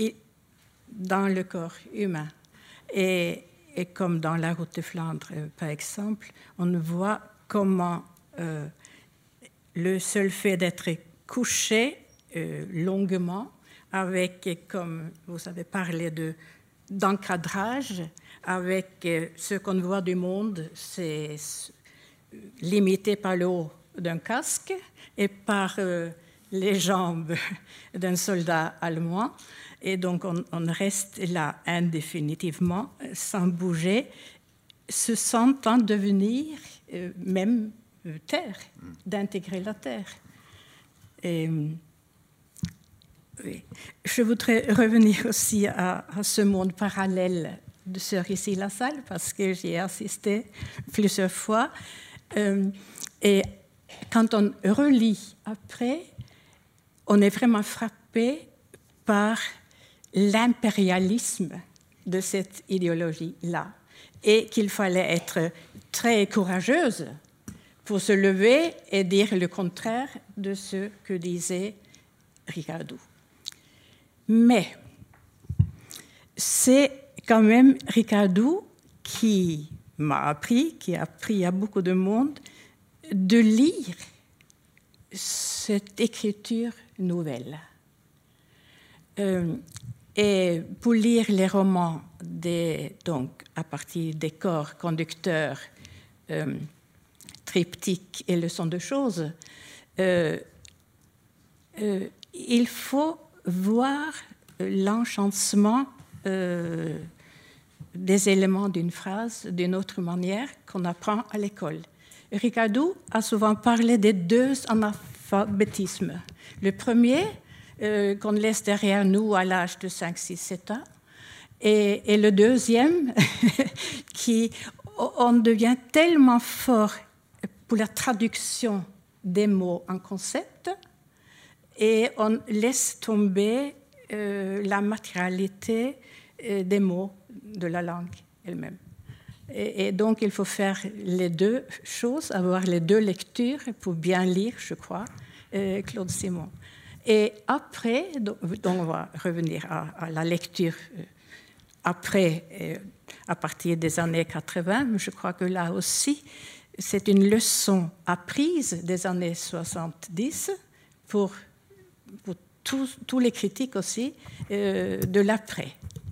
S4: dans le corps humain. Et, et comme dans la route de Flandre, par exemple, on voit comment euh, le seul fait d'être couché euh, longuement, avec, comme vous avez parlé de, d'encadrage, avec euh, ce qu'on voit du monde, c'est limité par le haut d'un casque et par euh, les jambes d'un soldat allemand. Et donc on, on reste là indéfinitivement, sans bouger, se sentant devenir euh, même euh, terre, d'intégrer la terre. Et, oui. Je voudrais revenir aussi à, à ce monde parallèle de Sœur Ici Lassalle, parce que j'y ai assisté plusieurs fois. Euh, et quand on relit après, on est vraiment frappé par l'impérialisme de cette idéologie-là, et qu'il fallait être très courageuse pour se lever et dire le contraire de ce que disait Ricardou. Mais c'est quand même Ricardou qui m'a appris, qui a appris à beaucoup de monde, de lire cette écriture nouvelle. Euh, et pour lire les romans des, donc, à partir des corps conducteurs, euh, triptyques et leçons de choses, euh, euh, il faut voir l'enchantement euh, des éléments d'une phrase d'une autre manière qu'on apprend à l'école. Ricardou a souvent parlé des deux analphabétismes. Le premier, euh, qu'on laisse derrière nous à l'âge de cinq, six, sept ans, et, et le deuxième, qui on devient tellement fort pour la traduction des mots en concepts, et on laisse tomber euh, la matérialité euh, des mots de la langue elle-même. Et, et donc, il faut faire les deux choses, avoir les deux lectures pour bien lire, je crois, euh, Claude Simon. Et après, donc, donc on va revenir à, à la lecture euh, après, euh, à partir des années quatre-vingts, mais je crois que là aussi, c'est une leçon apprise des années soixante-dix pour, pour tous, tous les critiques aussi euh, de l'après.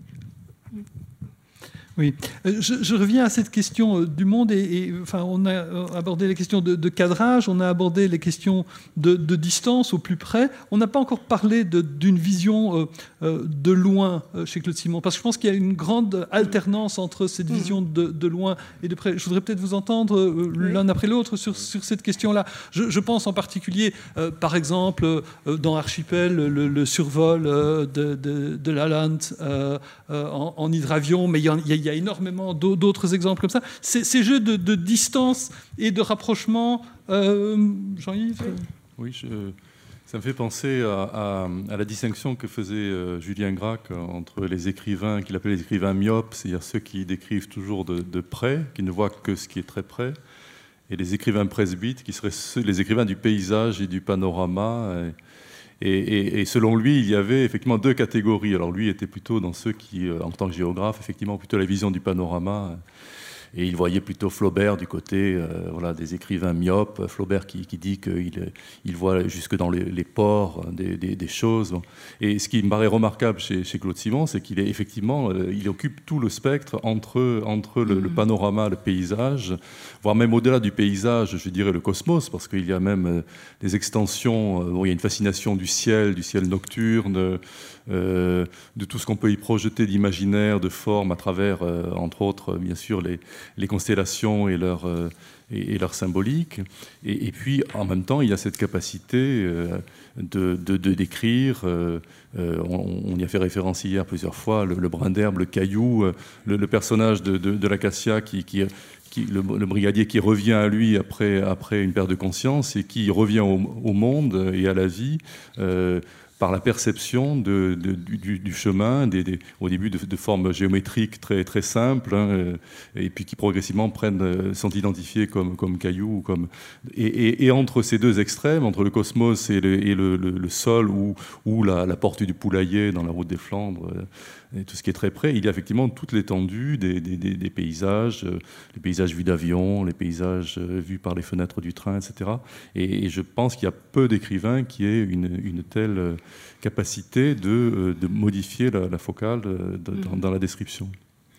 S1: Oui, je, je reviens à cette question du monde et, et enfin, on a abordé les questions de, de cadrage, on a abordé les questions de, de distance au plus près. On n'a pas encore parlé de, d'une vision euh, de loin chez Claude Simon, parce que je pense qu'il y a une grande alternance entre cette vision de, de loin et de près. Je voudrais peut-être vous entendre euh, oui. l'un après l'autre sur, sur cette question-là. Je, je pense en particulier, euh, par exemple, euh, dans Archipel, le, le survol euh, de, de, de l'Åland euh, euh, en, en hydravion, mais il y a, il y a Il y a énormément d'autres exemples comme ça. Ces, ces jeux de, de distance et de rapprochement, euh, Jean-Yves
S3: Oui, je, ça me fait penser à, à, à la distinction que faisait euh, Julien Gracq entre les écrivains, qu'il appelait les écrivains myopes, c'est-à-dire ceux qui décrivent toujours de, de près, qui ne voient que ce qui est très près, et les écrivains presbytes, qui seraient ceux, les écrivains du paysage et du panorama. Et, Et, et, et selon lui, il y avait effectivement deux catégories. Alors lui était plutôt dans ceux qui, en tant que géographe, effectivement plutôt la vision du panorama. Et il voyait plutôt Flaubert du côté euh, voilà, des écrivains myopes. Flaubert qui, qui dit qu'il il voit jusque dans les, les pores des, des, des choses. Et ce qui me paraît remarquable chez, chez Claude Simon, c'est qu'il est effectivement, euh, il occupe tout le spectre entre, entre le, le panorama, le paysage, voire même au-delà du paysage, je dirais le cosmos, parce qu'il y a même euh, des extensions, euh, bon, il y a une fascination du ciel, du ciel nocturne, euh, de tout ce qu'on peut y projeter d'imaginaire, de forme, à travers, euh, entre autres, bien sûr, les les constellations et leur, euh, et, et leur symbolique. Et, et puis, en même temps, il y a cette capacité euh, de, de, de décrire, euh, euh, on, on y a fait référence hier plusieurs fois, le, le brin d'herbe, le caillou, euh, le, le personnage de, de, de l'Acacia, qui, qui, qui, le, le brigadier qui revient à lui après, après une perte de conscience et qui revient au, au monde et à la vie, euh, par la perception de, de, du, du chemin, des, des, au début de, de formes géométriques très, très simples, hein, et puis qui progressivement prennent, sont identifiés comme, comme cailloux. Comme, et, et, et entre ces deux extrêmes, entre le cosmos et le, et le, le, le sol, ou, ou la, la porte du poulailler dans la route des Flandres, et tout ce qui est très près, il y a effectivement toute l'étendue des, des, des, des paysages, les paysages vus d'avion, les paysages vus par les fenêtres du train, et cetera. Et, et je pense qu'il y a peu d'écrivains qui aient une, une telle capacité de, de modifier la, la focale de, dans, dans la description.
S1: Luc ?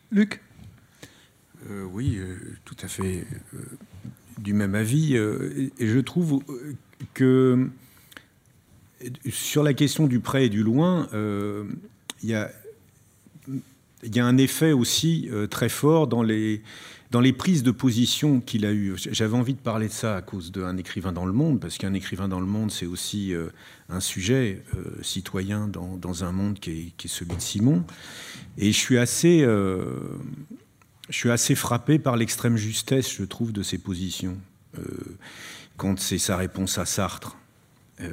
S2: euh, Oui, euh, tout à fait. Euh, du même avis. Euh, et je trouve que sur la question du près et du loin, euh, il y a, il y a un effet aussi euh, très fort dans les, dans les prises de position qu'il a eues. J'avais envie de parler de ça à cause d'un écrivain dans le monde, parce qu'un écrivain dans le monde, c'est aussi euh, un sujet euh, citoyen dans, dans un monde qui est, qui est celui de Simon. Et je suis assez, euh, je suis assez frappé par l'extrême justesse, je trouve, de ses positions. Euh, quand c'est sa réponse à Sartre, euh,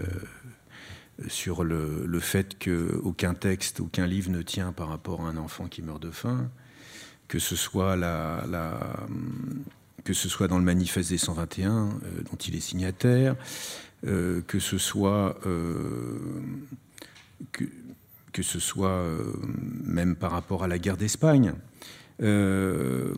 S2: sur le, le fait qu'aucun texte, aucun livre ne tient par rapport à un enfant qui meurt de faim, que ce soit, la, la, que ce soit dans le manifeste des cent vingt et un, euh, dont il est signataire, euh, que ce soit, euh, que, que ce soit euh, même par rapport à la guerre d'Espagne. Euh,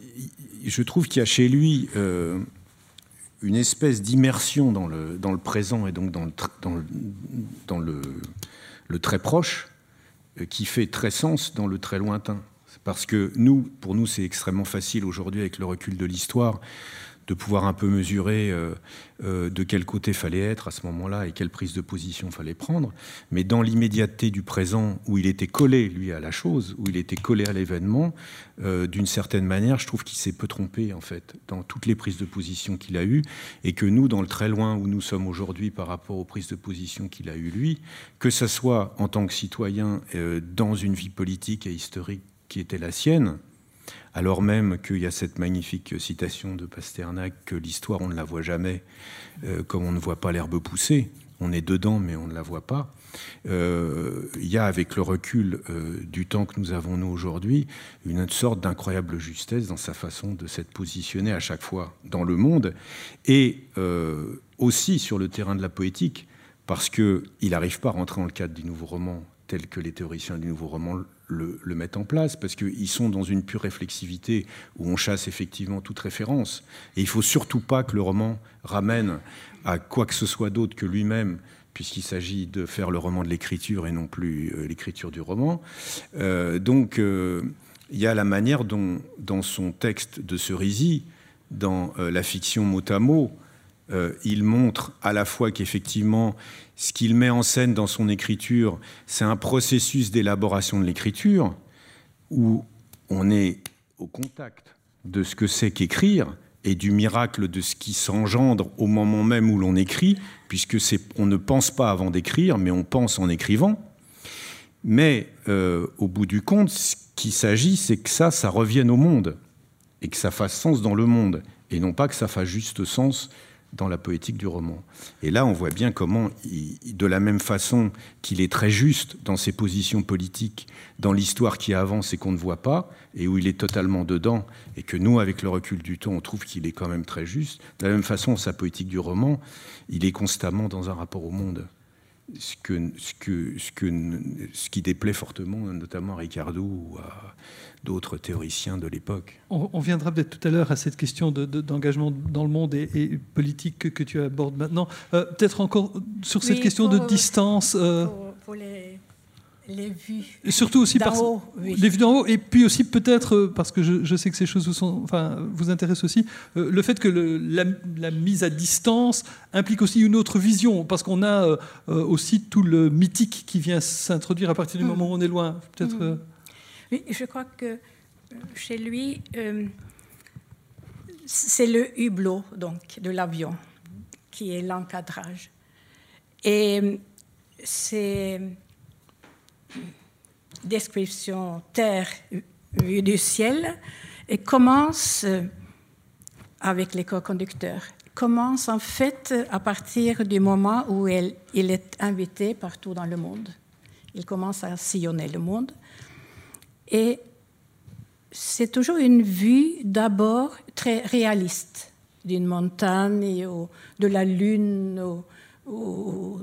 S2: je trouve qu'il y a chez lui... Euh, une espèce d'immersion dans le, dans le présent et donc dans le, dans le, dans le, le très proche euh, qui fait très sens dans le très lointain. Parce que nous, pour nous, c'est extrêmement facile aujourd'hui, avec le recul de l'histoire, de pouvoir un peu mesurer euh, euh, de quel côté fallait être à ce moment-là et quelle prise de position fallait prendre. Mais dans l'immédiateté du présent, où il était collé, lui, à la chose, où il était collé à l'événement, euh, d'une certaine manière, je trouve qu'il s'est peu trompé, en fait, dans toutes les prises de position qu'il a eues, et que nous, dans le très loin où nous sommes aujourd'hui par rapport aux prises de position qu'il a eues, lui, que ce soit en tant que citoyen euh, dans une vie politique et historique qui était la sienne, alors même qu'il y a cette magnifique citation de Pasternak que l'histoire, on ne la voit jamais, euh, comme on ne voit pas l'herbe pousser. On est dedans, mais on ne la voit pas. Euh, il y a, avec le recul euh, du temps que nous avons, nous, aujourd'hui, une sorte d'incroyable justesse dans sa façon de s'être positionné à chaque fois dans le monde, et euh, aussi sur le terrain de la poétique, parce qu'il n'arrive pas à rentrer dans le cadre du nouveau roman tel que les théoriciens du nouveau roman le, le mettent en place, parce qu'ils sont dans une pure réflexivité où on chasse effectivement toute référence. Et il ne faut surtout pas que le roman ramène à quoi que ce soit d'autre que lui-même, puisqu'il s'agit de faire le roman de l'écriture et non plus euh, l'écriture du roman. Euh, donc, euh, il y a la manière dont, dans son texte de Cerisy, dans euh, la fiction mot à mot, euh, il montre à la fois qu'effectivement, ce qu'il met en scène dans son écriture, c'est un processus d'élaboration de l'écriture où on est au contact de ce que c'est qu'écrire et du miracle de ce qui s'engendre au moment même où l'on écrit, puisque c'est, on ne pense pas avant d'écrire, mais on pense en écrivant. Mais euh, au bout du compte, ce qu'il s'agit, c'est que ça, ça revienne au monde et que ça fasse sens dans le monde, et non pas que ça fasse juste sens dans la poétique du roman. Et là, on voit bien comment, il, de la même façon qu'il est très juste dans ses positions politiques, dans l'histoire qui avance et qu'on ne voit pas, et où il est totalement dedans, et que nous, avec le recul du temps, on trouve qu'il est quand même très juste. De la même façon, sa poétique du roman, il est constamment dans un rapport au monde. Ce, que, ce, que, ce, que, ce qui déplaît fortement, notamment à Ricardo ou à d'autres théoriciens de l'époque.
S1: On, on viendra peut-être tout à l'heure à cette question de, de, d'engagement dans le monde et, et politique que, que tu abordes maintenant. Euh, peut-être encore sur cette oui, question pour, de distance. Euh,
S4: pour, pour les, les vues.
S1: Surtout aussi par
S4: haut, oui.
S1: les vues d'en haut, et puis aussi peut-être, parce que je, je sais que ces choses vous, sont, enfin, vous intéressent aussi, euh, le fait que le, la, la mise à distance implique aussi une autre vision, parce qu'on a euh, aussi tout le mythique qui vient s'introduire à partir du mmh. moment où on est loin. Peut-être. Mmh. Euh,
S4: Oui, je crois que chez lui, euh, c'est le hublot donc, de l'avion qui est l'encadrage. Et ces descriptions terre vue du ciel et commence avec les co-conducteurs, commence en fait à partir du moment où elle, il est invité partout dans le monde. Il commence à sillonner le monde. Et c'est toujours une vue d'abord très réaliste d'une montagne, ou de la lune, ou, ou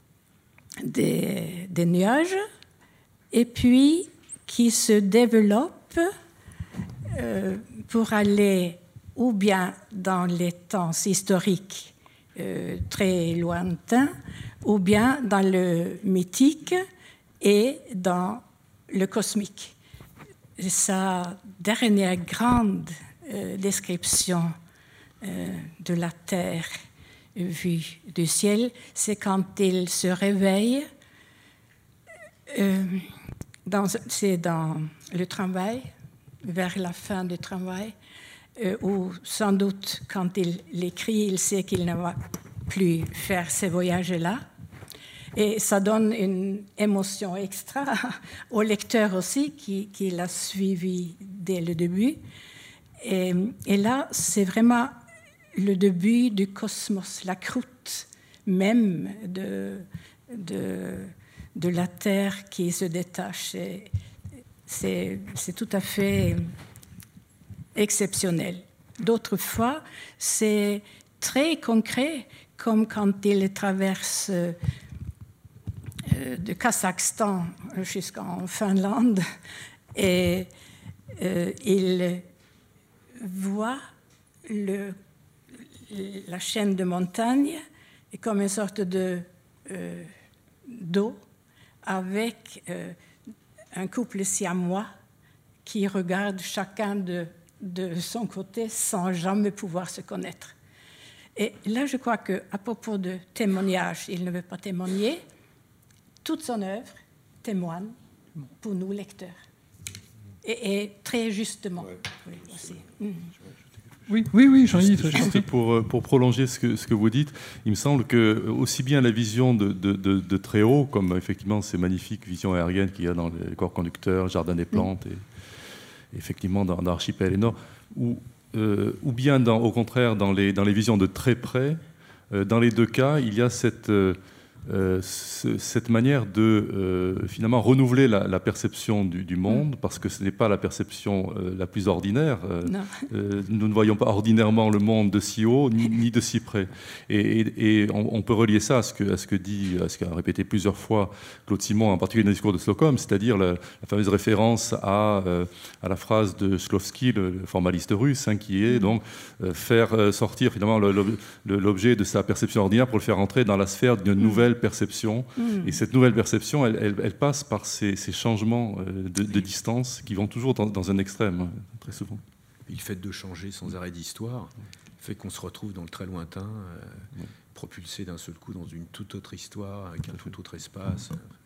S4: des, des nuages, et puis qui se développe euh, pour aller ou bien dans les temps historiques euh, très lointains, ou bien dans le mythique et dans le cosmique. Sa dernière grande euh, description euh, de la terre vue du ciel, c'est quand il se réveille, euh, dans, c'est dans le travail, vers la fin du travail, euh, ou sans doute quand il l'écrit, il sait qu'il ne va plus faire ces voyages-là. Et ça donne une émotion extra au lecteur aussi, qui, qui l'a suivi dès le début. Et, et là, c'est vraiment le début du cosmos, la croûte même de, de, de la Terre qui se détache. Et c'est, c'est tout à fait exceptionnel. D'autres fois, c'est très concret, comme quand il traverse euh, de Kazakhstan jusqu'en Finlande, et euh, il voit le, la chaîne de montagnes comme une sorte de, euh, d'eau avec euh, un couple siamois qui regarde chacun de, de son côté sans jamais pouvoir se connaître. Et là, je crois qu'à propos de témoignage, il ne veut pas témoigner. Toute son œuvre témoigne pour nous, lecteurs. Et, et très justement. Ouais, oui, aussi. Mmh.
S1: Oui, oui, oui, Jean-Yves.
S3: Juste, juste pour, pour prolonger ce que, ce que vous dites, il me semble que aussi bien la vision de, de, de, de très haut, comme effectivement ces magnifiques visions aériennes qu'il y a dans les corps conducteurs, Jardin des plantes, mmh. et effectivement dans, dans Archipel et Nord, ou, euh, ou bien dans, au contraire dans les, dans les visions de très près, euh, dans les deux cas, il y a cette... Euh, Euh, ce, cette manière de euh, finalement renouveler la, la perception du, du monde, parce que ce n'est pas la perception euh, la plus ordinaire. Euh, euh, nous ne voyons pas ordinairement le monde de si haut ni, ni de si près. Et, et, et on, on peut relier ça à ce que, à ce que dit, à ce qu'a répété plusieurs fois Claude Simon, en particulier dans le discours de Stockholm, c'est-à-dire la, la fameuse référence à, euh, à la phrase de Shklovsky, le, le formaliste russe, hein, qui est donc euh, faire euh, sortir finalement le, le, l'objet de sa perception ordinaire pour le faire entrer dans la sphère d'une nouvelle perception. Mmh. Et cette nouvelle perception, elle, elle, elle passe par ces, ces changements de, de distance qui vont toujours dans, dans un extrême, très souvent.
S2: Et le fait de changer sans arrêt d'histoire fait qu'on se retrouve dans le très lointain, euh, propulsé d'un seul coup dans une toute autre histoire, avec un tout autre espace.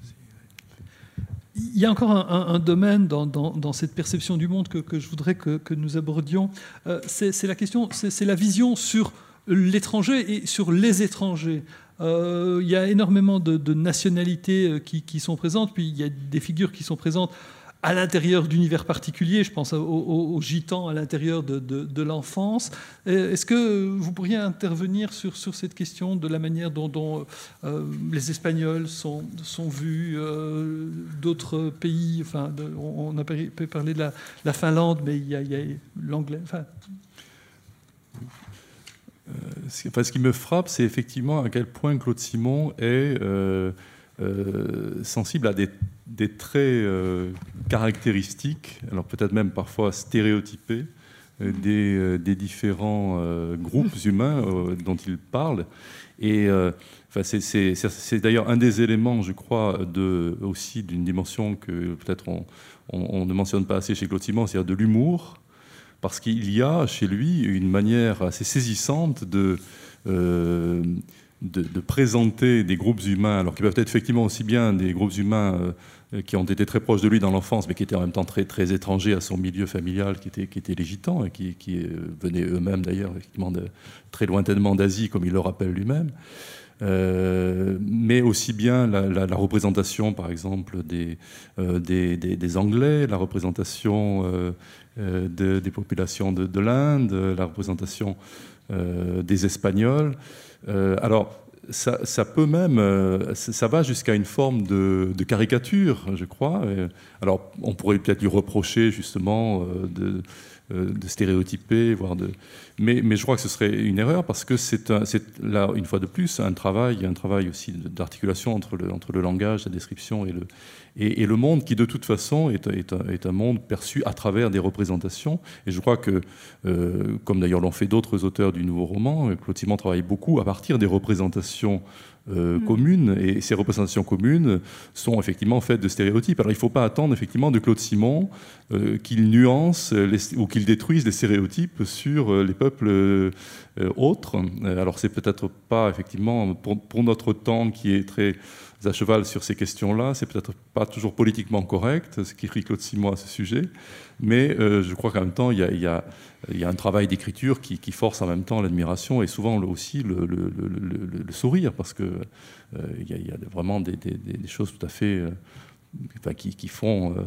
S1: Il y a encore un, un, un domaine dans, dans, dans cette perception du monde que, que je voudrais que, que nous abordions. Euh, c'est, c'est la question, c'est, c'est la vision sur l'étranger et sur les étrangers. Euh, il y a énormément de, de nationalités qui, qui sont présentes, puis il y a des figures qui sont présentes à l'intérieur d'univers particuliers. Je pense aux, aux, aux gitans à l'intérieur de, de, de l'enfance. Est-ce que vous pourriez intervenir sur, sur cette question de la manière dont, dont euh, les Espagnols sont, sont vus, euh, d'autres pays, enfin, de, on a peut parler de la, la Finlande, mais il y a, il y a l'anglais. Enfin,
S3: Euh, ce, enfin, ce qui me frappe, c'est effectivement à quel point Claude Simon est euh, euh, sensible à des, des traits euh, caractéristiques, alors peut-être même parfois stéréotypés, euh, des, euh, des différents euh, groupes humains euh, dont il parle. Et euh, enfin, c'est, c'est, c'est, c'est d'ailleurs un des éléments, je crois, de, aussi d'une dimension que peut-être on, on, on ne mentionne pas assez chez Claude Simon, c'est-à-dire de l'humour. Parce qu'il y a chez lui une manière assez saisissante de, euh, de, de présenter des groupes humains, alors qui peuvent être effectivement aussi bien des groupes humains euh, qui ont été très proches de lui dans l'enfance, mais qui étaient en même temps très, très étrangers à son milieu familial, qui étaient, qui étaient les gitans, et qui, qui euh, venaient eux-mêmes d'ailleurs effectivement de, très lointainement d'Asie, comme il le rappelle lui-même. Euh, mais aussi bien la, la, la représentation, par exemple, des, euh, des, des, des Anglais, la représentation euh, euh, de, des populations de, de l'Inde, la représentation euh, des Espagnols. Euh, alors, ça, ça peut même, euh, ça va jusqu'à une forme de, de caricature, je crois. Et, alors, on pourrait peut-être lui reprocher justement euh, de, euh, de stéréotyper, voire de. Mais, mais je crois que ce serait une erreur parce que c'est, un, c'est là, une fois de plus, un travail, un travail aussi d'articulation entre le, entre le langage, la description et le, et, et le monde qui, de toute façon, est, est, un, est un monde perçu à travers des représentations. Et je crois que, euh, comme d'ailleurs l'ont fait d'autres auteurs du nouveau roman, Claude Simon travaille beaucoup à partir des représentations euh, mmh. communes, et ces représentations communes sont effectivement faites de stéréotypes. Alors il ne faut pas attendre effectivement de Claude Simon euh, qu'il nuance les, ou qu'il détruise les stéréotypes sur euh, les peuples euh, autres. Alors c'est peut-être pas effectivement pour, pour notre temps qui est très à cheval sur ces questions-là, c'est peut-être pas toujours politiquement correct ce qu'écrit Claude Simon à ce sujet, mais euh, je crois qu'en même temps il y a, il y a, il y a un travail d'écriture qui, qui force en même temps l'admiration et souvent aussi le, le, le, le, le sourire, parce que euh, il, y a, il y a vraiment des, des, des choses tout à fait euh, enfin, qui, qui font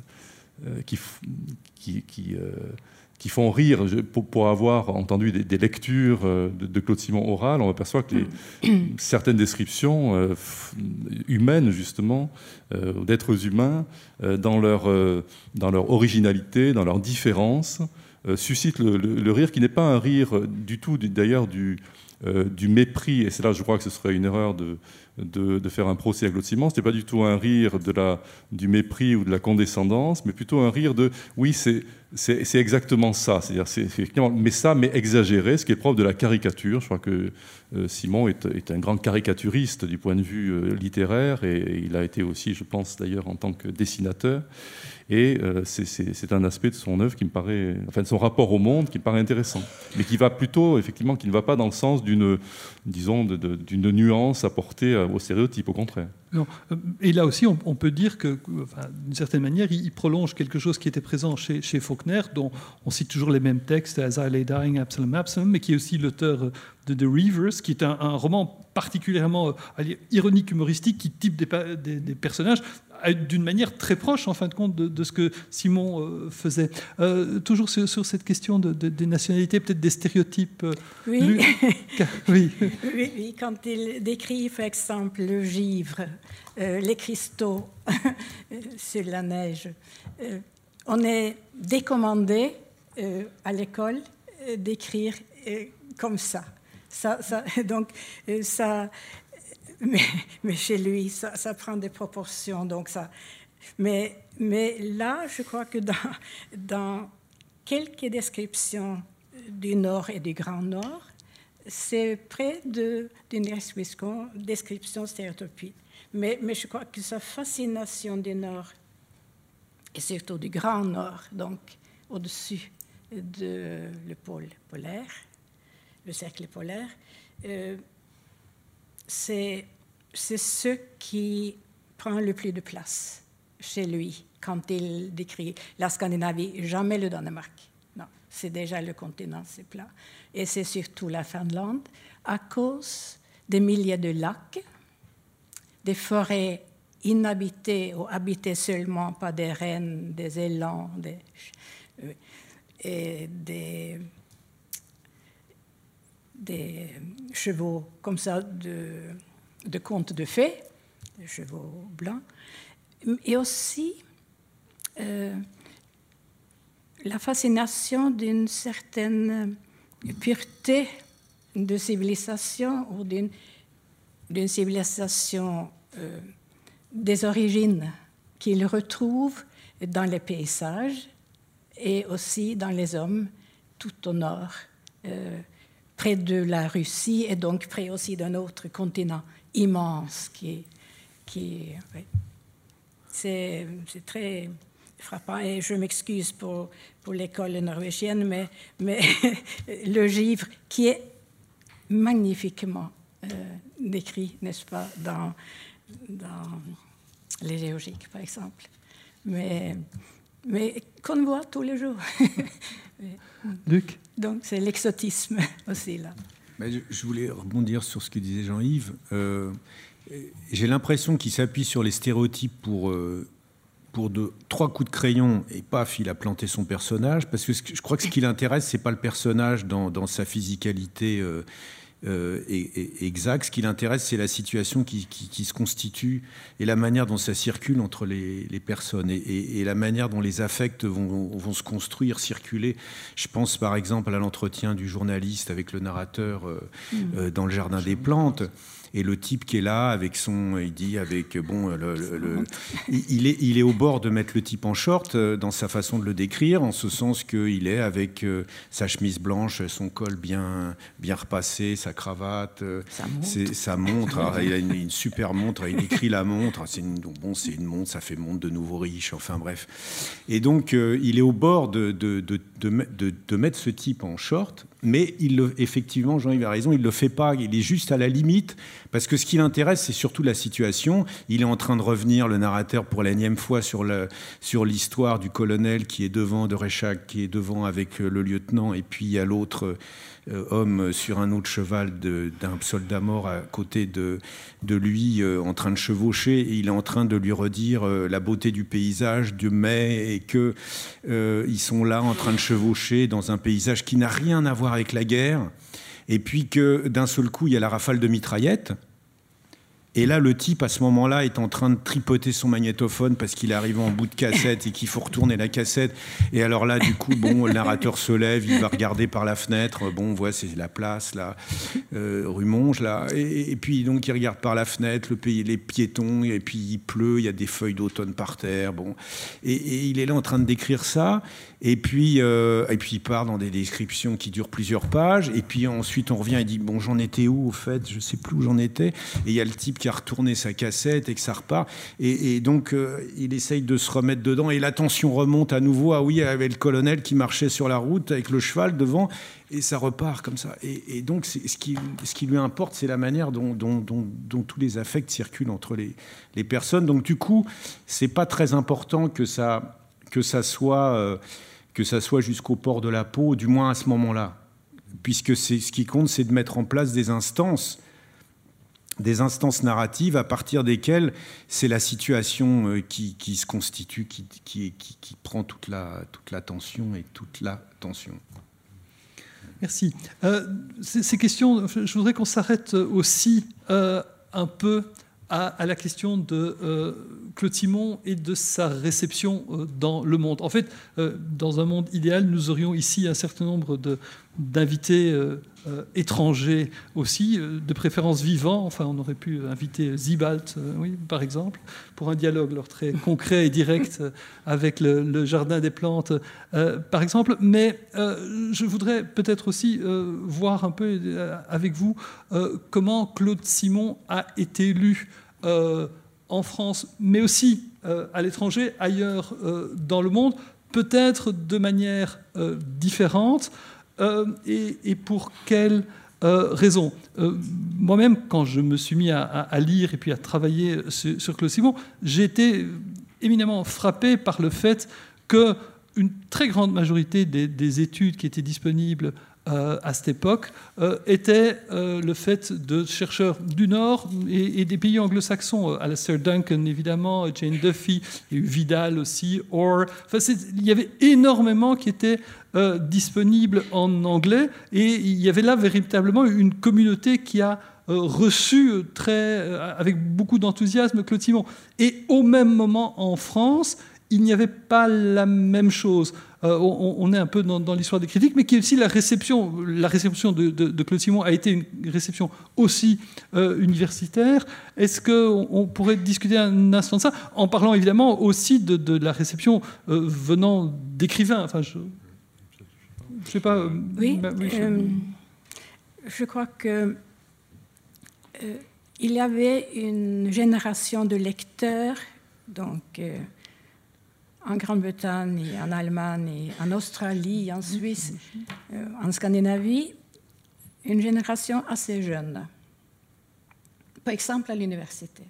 S3: euh, qui, qui, qui euh, qui font rire. Pour, pour avoir entendu des, des lectures de, de Claude Simon orales, on aperçoit que les, certaines descriptions euh, humaines, justement, euh, d'êtres humains, euh, dans, leur, euh, dans leur originalité, dans leur différence, euh, suscitent le, le, le rire, qui n'est pas un rire du tout, d'ailleurs, du, euh, du mépris. Et c'est là, je crois que ce serait une erreur de... De, de faire un procès à Claude Simon. Ce n'était pas du tout un rire de la, du mépris ou de la condescendance, mais plutôt un rire de oui, c'est, c'est, c'est exactement ça. C'est-à-dire, c'est effectivement, mais ça, mais exagéré, ce qui est propre de la caricature. Je crois que euh, Simon est, est un grand caricaturiste du point de vue euh, littéraire, et, et il a été aussi, je pense d'ailleurs, en tant que dessinateur. Et euh, c'est, c'est, c'est un aspect de son œuvre qui me paraît, enfin de son rapport au monde qui me paraît intéressant, mais qui va plutôt, effectivement, qui ne va pas dans le sens d'une, disons, de, de, d'une nuance apportée aux stéréotypes, au contraire.
S1: Non. Et là aussi, on, on peut dire que, enfin, d'une certaine manière, il, il prolonge quelque chose qui était présent chez, chez Faulkner, dont on cite toujours les mêmes textes, As I Lay Dying, Absalom, Absalom, mais qui est aussi l'auteur de The Reivers, qui est un, un roman particulièrement euh, ironique, humoristique, qui type des, des, des personnages d'une manière très proche, en fin de compte, de, de ce que Simon euh, faisait. Euh, toujours sur, sur cette question de, de, des nationalités, peut-être des stéréotypes. Euh,
S4: oui.
S1: Lu... oui.
S4: oui. Oui, quand il décrit, par exemple, le givre, euh, les cristaux sur la neige, euh, on est décommandé euh, à l'école euh, d'écrire euh, comme ça. ça, ça donc, euh, ça... Mais, mais chez lui, ça, ça prend des proportions. Donc ça, mais, mais là, je crois que dans, dans quelques descriptions du Nord et du Grand Nord, c'est près de, d'une description stéréotypique. Mais, mais je crois que sa fascination du Nord, et surtout du Grand Nord, donc au-dessus de le pôle polaire, le cercle polaire, euh, C'est, c'est ce qui prend le plus de place chez lui quand il décrit la Scandinavie, jamais le Danemark. Non, c'est déjà le continent, c'est plat. Et c'est surtout la Finlande, à cause des milliers de lacs, des forêts inhabitées ou habitées seulement par des rennes, des élans, des, et des... des chevaux comme ça de, de contes de fées, des chevaux blancs, et aussi euh, la fascination d'une certaine pureté de civilisation ou d'une, d'une civilisation euh, des origines qu'il retrouve dans les paysages et aussi dans les hommes tout au nord, euh, près de la Russie et donc près aussi d'un autre continent immense qui, qui oui. c'est, c'est très frappant. Et je m'excuse pour, pour l'école norvégienne, mais, mais le givre qui est magnifiquement euh, décrit, n'est-ce pas, dans, dans les géorgiques, par exemple, mais, mais qu'on voit tous les jours.
S1: Luc ?
S4: Donc, c'est l'exotisme aussi, là.
S2: Je voulais rebondir sur ce que disait Jean-Yves. Euh, j'ai l'impression qu'il s'appuie sur les stéréotypes pour, euh, pour de, trois coups de crayon et paf, il a planté son personnage. Parce que je crois que ce qui l'intéresse, c'est pas le personnage dans, dans sa physicalité euh, euh, et, et exacte. Ce qui l'intéresse, c'est la situation qui, qui, qui se constitue et la manière dont ça circule entre les, les personnes et, et, et la manière dont les affects vont, vont se construire, circuler. Je pense par exemple à l'entretien du journaliste avec le narrateur euh, mmh. euh, dans le Jardin des Plantes. et le type qui est là avec son, il dit avec bon, le, le, le, il est il est au bord de mettre le type en short dans sa façon de le décrire, en ce sens qu'il est avec sa chemise blanche, son col bien bien repassé, sa cravate,
S4: sa montre,
S2: c'est, sa montre alors, il a une, une super montre, il décrit la montre, c'est une, bon c'est une montre, ça fait montre de nouveau riche, enfin bref, et donc euh, il est au bord de de, de de de de mettre ce type en short, mais il le, effectivement Jean-Yves a raison, il le fait pas, il est juste à la limite, parce que ce qui l'intéresse c'est surtout la situation. Il est en train de revenir, le narrateur, pour l'énième fois sur le sur l'histoire du colonel qui est devant, de Rechac qui est devant avec le lieutenant, et puis il y a l'autre euh, homme sur un autre cheval de, d'un soldat mort à côté de, de lui euh, en train de chevaucher, et il est en train de lui redire euh, la beauté du paysage, du mai, et que euh, ils sont là en train de chevaucher dans un paysage qui n'a rien à voir avec la guerre, et puis que d'un seul coup il y a la rafale de mitraillettes. Et là, le type, à ce moment-là, est en train de tripoter son magnétophone parce qu'il arrive en bout de cassette et qu'il faut retourner la cassette. Et alors là, du coup, bon, le narrateur se lève, il va regarder par la fenêtre. Bon, on voit, c'est la place, là, euh, rue Monge, là. Et, et puis, donc, il regarde par la fenêtre, le pays, les piétons, et puis il pleut, il y a des feuilles d'automne par terre. Bon. Et, et il est là en train de décrire ça. Et puis, euh, et puis, il part dans des descriptions qui durent plusieurs pages. Et puis, ensuite, on revient et dit, bon, j'en étais où, au fait? Je sais plus où j'en étais. Et il y a le type qui a retourné sa cassette et que ça repart. Et, et donc, euh, il essaye de se remettre dedans. Et la tension remonte à nouveau. Ah oui, il y avait le colonel qui marchait sur la route avec le cheval devant. Et ça repart comme ça. Et, et donc, c'est, ce, qui, ce qui lui importe, c'est la manière dont, dont, dont, dont tous les affects circulent entre les, les personnes. Donc, du coup, c'est pas très important que ça, que ça soit... Euh, que ça soit jusqu'au port de la peau, du moins à ce moment-là. Puisque c'est, ce qui compte, c'est de mettre en place des instances, des instances narratives à partir desquelles c'est la situation qui, qui se constitue, qui, qui, qui, qui prend toute la, toute la tension et toute la tension.
S1: Merci. Euh, ces, ces questions, je voudrais qu'on s'arrête aussi euh, un peu à, à la question de euh, Claude Simon et de sa réception euh, dans le monde. En fait, euh, dans un monde idéal, nous aurions ici un certain nombre de, d'invités euh, euh, étrangers aussi, euh, de préférence vivants. Enfin, on aurait pu inviter Zibalt, euh, oui, par exemple, pour un dialogue alors, très concret et direct euh, avec le, le Jardin des Plantes, euh, par exemple. Mais euh, je voudrais peut-être aussi euh, voir un peu euh, avec vous euh, comment Claude Simon a été lu euh, en France, mais aussi euh, à l'étranger, ailleurs euh, dans le monde, peut-être de manière euh, différente, euh, et, et pour quelles euh, raisons. Euh, moi-même, quand je me suis mis à, à, à lire et puis à travailler sur, sur Claude Simon, j'ai été éminemment frappé par le fait qu'une très grande majorité des, des études qui étaient disponibles Euh, à cette époque, euh, était euh, le fait de chercheurs du Nord et, et des pays anglo-saxons. Alastair Duncan, évidemment, Jane Duffy, il y a eu Vidal aussi, Orr. Enfin, il y avait énormément qui étaient euh, disponibles en anglais, et il y avait là véritablement une communauté qui a euh, reçu très, euh, avec beaucoup d'enthousiasme Claude Simon. Et au même moment, en France, il n'y avait pas la même chose. Euh, on, on est un peu dans, dans l'histoire des critiques, mais qui est aussi la réception. La réception de, de, de Claude Simon a été une réception aussi euh, universitaire. Est-ce qu'on on pourrait discuter un instant de ça, en parlant évidemment aussi de, de la réception euh, venant d'écrivains? Enfin, je ne sais pas.
S4: Oui,
S1: bah, oui je...
S4: Euh, je crois que euh, il y avait une génération de lecteurs, donc. Euh, en Grande-Bretagne, et en Allemagne, et en Australie, en Suisse, euh, en Scandinavie, une génération assez jeune, par exemple à l'université.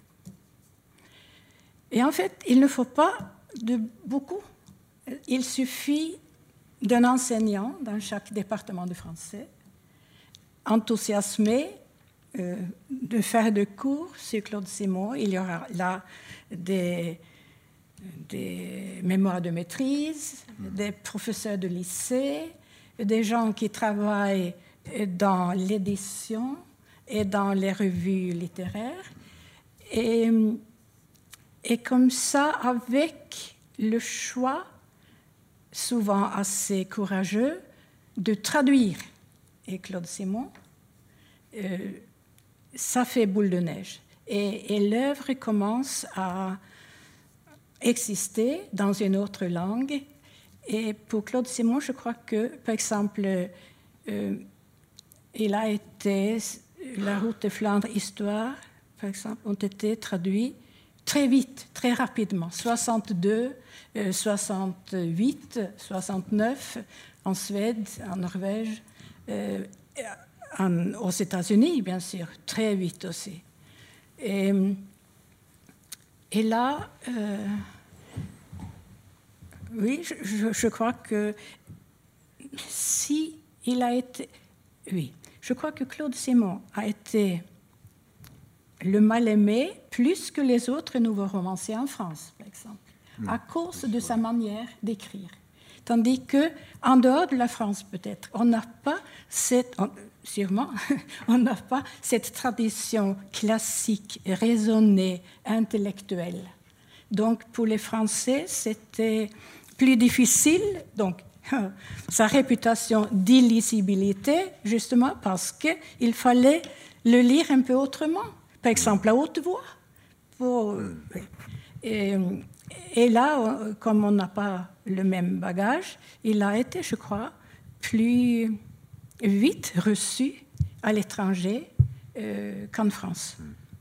S4: Et en fait, il ne faut pas de beaucoup. Il suffit d'un enseignant dans chaque département de français, enthousiasmé euh, de faire des cours sur Claude Simon. Il y aura là des... des mémoires de maîtrise, des professeurs de lycée, des gens qui travaillent dans l'édition et dans les revues littéraires. Et, et comme ça, avec le choix, souvent assez courageux, de traduire et Claude Simon, euh, ça fait boule de neige. Et, et l'œuvre commence à exister dans une autre langue. Et pour Claude Simon, je crois que, par exemple, euh, il a été, La route de Flandre, Histoire, par exemple, ont été traduits très vite, très rapidement, soixante-deux, euh, soixante-huit, soixante-neuf, en Suède, en Norvège, euh, en, aux États-Unis, bien sûr, très vite aussi. Et, et là, euh, oui, je, je crois que si il a été, oui, je crois que Claude Simon a été le mal-aimé plus que les autres nouveaux romanciers en France, par exemple, mmh. à cause de sa manière d'écrire. Tandis qu'en dehors de la France, peut-être, on n'a pas cette, sûrement, on n'a pas cette tradition classique, raisonnée, intellectuelle. Donc, pour les Français, c'était plus difficile, donc, sa réputation d'illisibilité, justement parce qu'il fallait le lire un peu autrement. Par exemple, à haute voix. Pour, et, et là, comme on n'a pas le même bagage, il a été, je crois, plus vite reçu à l'étranger euh, qu'en France.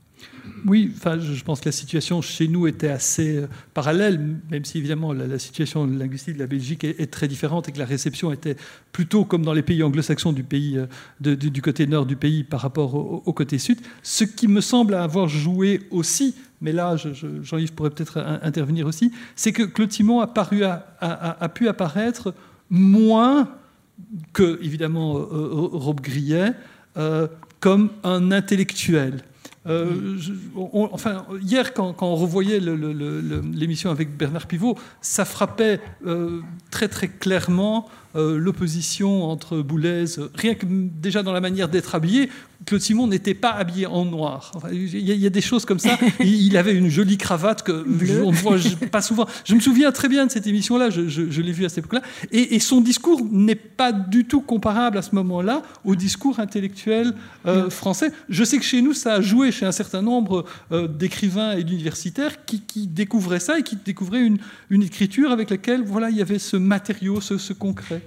S1: Oui, enfin, je pense que la situation chez nous était assez euh, parallèle, même si évidemment la, la situation linguistique de la Belgique est, est très différente et que la réception était plutôt comme dans les pays anglo-saxons du, pays, euh, de, de, du côté nord du pays par rapport au, au côté sud. Ce qui me semble avoir joué aussi, mais là je, je, Jean-Yves pourrait peut-être intervenir aussi, c'est que Claude Simon a, paru à, a, a pu apparaître moins que, évidemment, euh, Rob Grillet, euh, comme un intellectuel. Euh, je, on, enfin, hier, quand, quand on revoyait le, le, le, l'émission avec Bernard Pivot, ça frappait euh, très très clairement euh, l'opposition entre Boulez, rien que déjà dans la manière d'être habillé. Claude Simon n'était pas habillé en noir. Enfin, il y, y a des choses comme ça. Il, il avait une jolie cravate que je, on ne voit pas souvent. Je me souviens très bien de cette émission-là. Je, je, je l'ai vue à cette époque-là. Et, et son discours n'est pas du tout comparable à ce moment-là au discours intellectuel euh, français. Je sais que chez nous, ça a joué chez un certain nombre euh, d'écrivains et d'universitaires qui, qui découvraient ça et qui découvraient une, une écriture avec laquelle, voilà, il y avait ce matériau, ce, ce concret.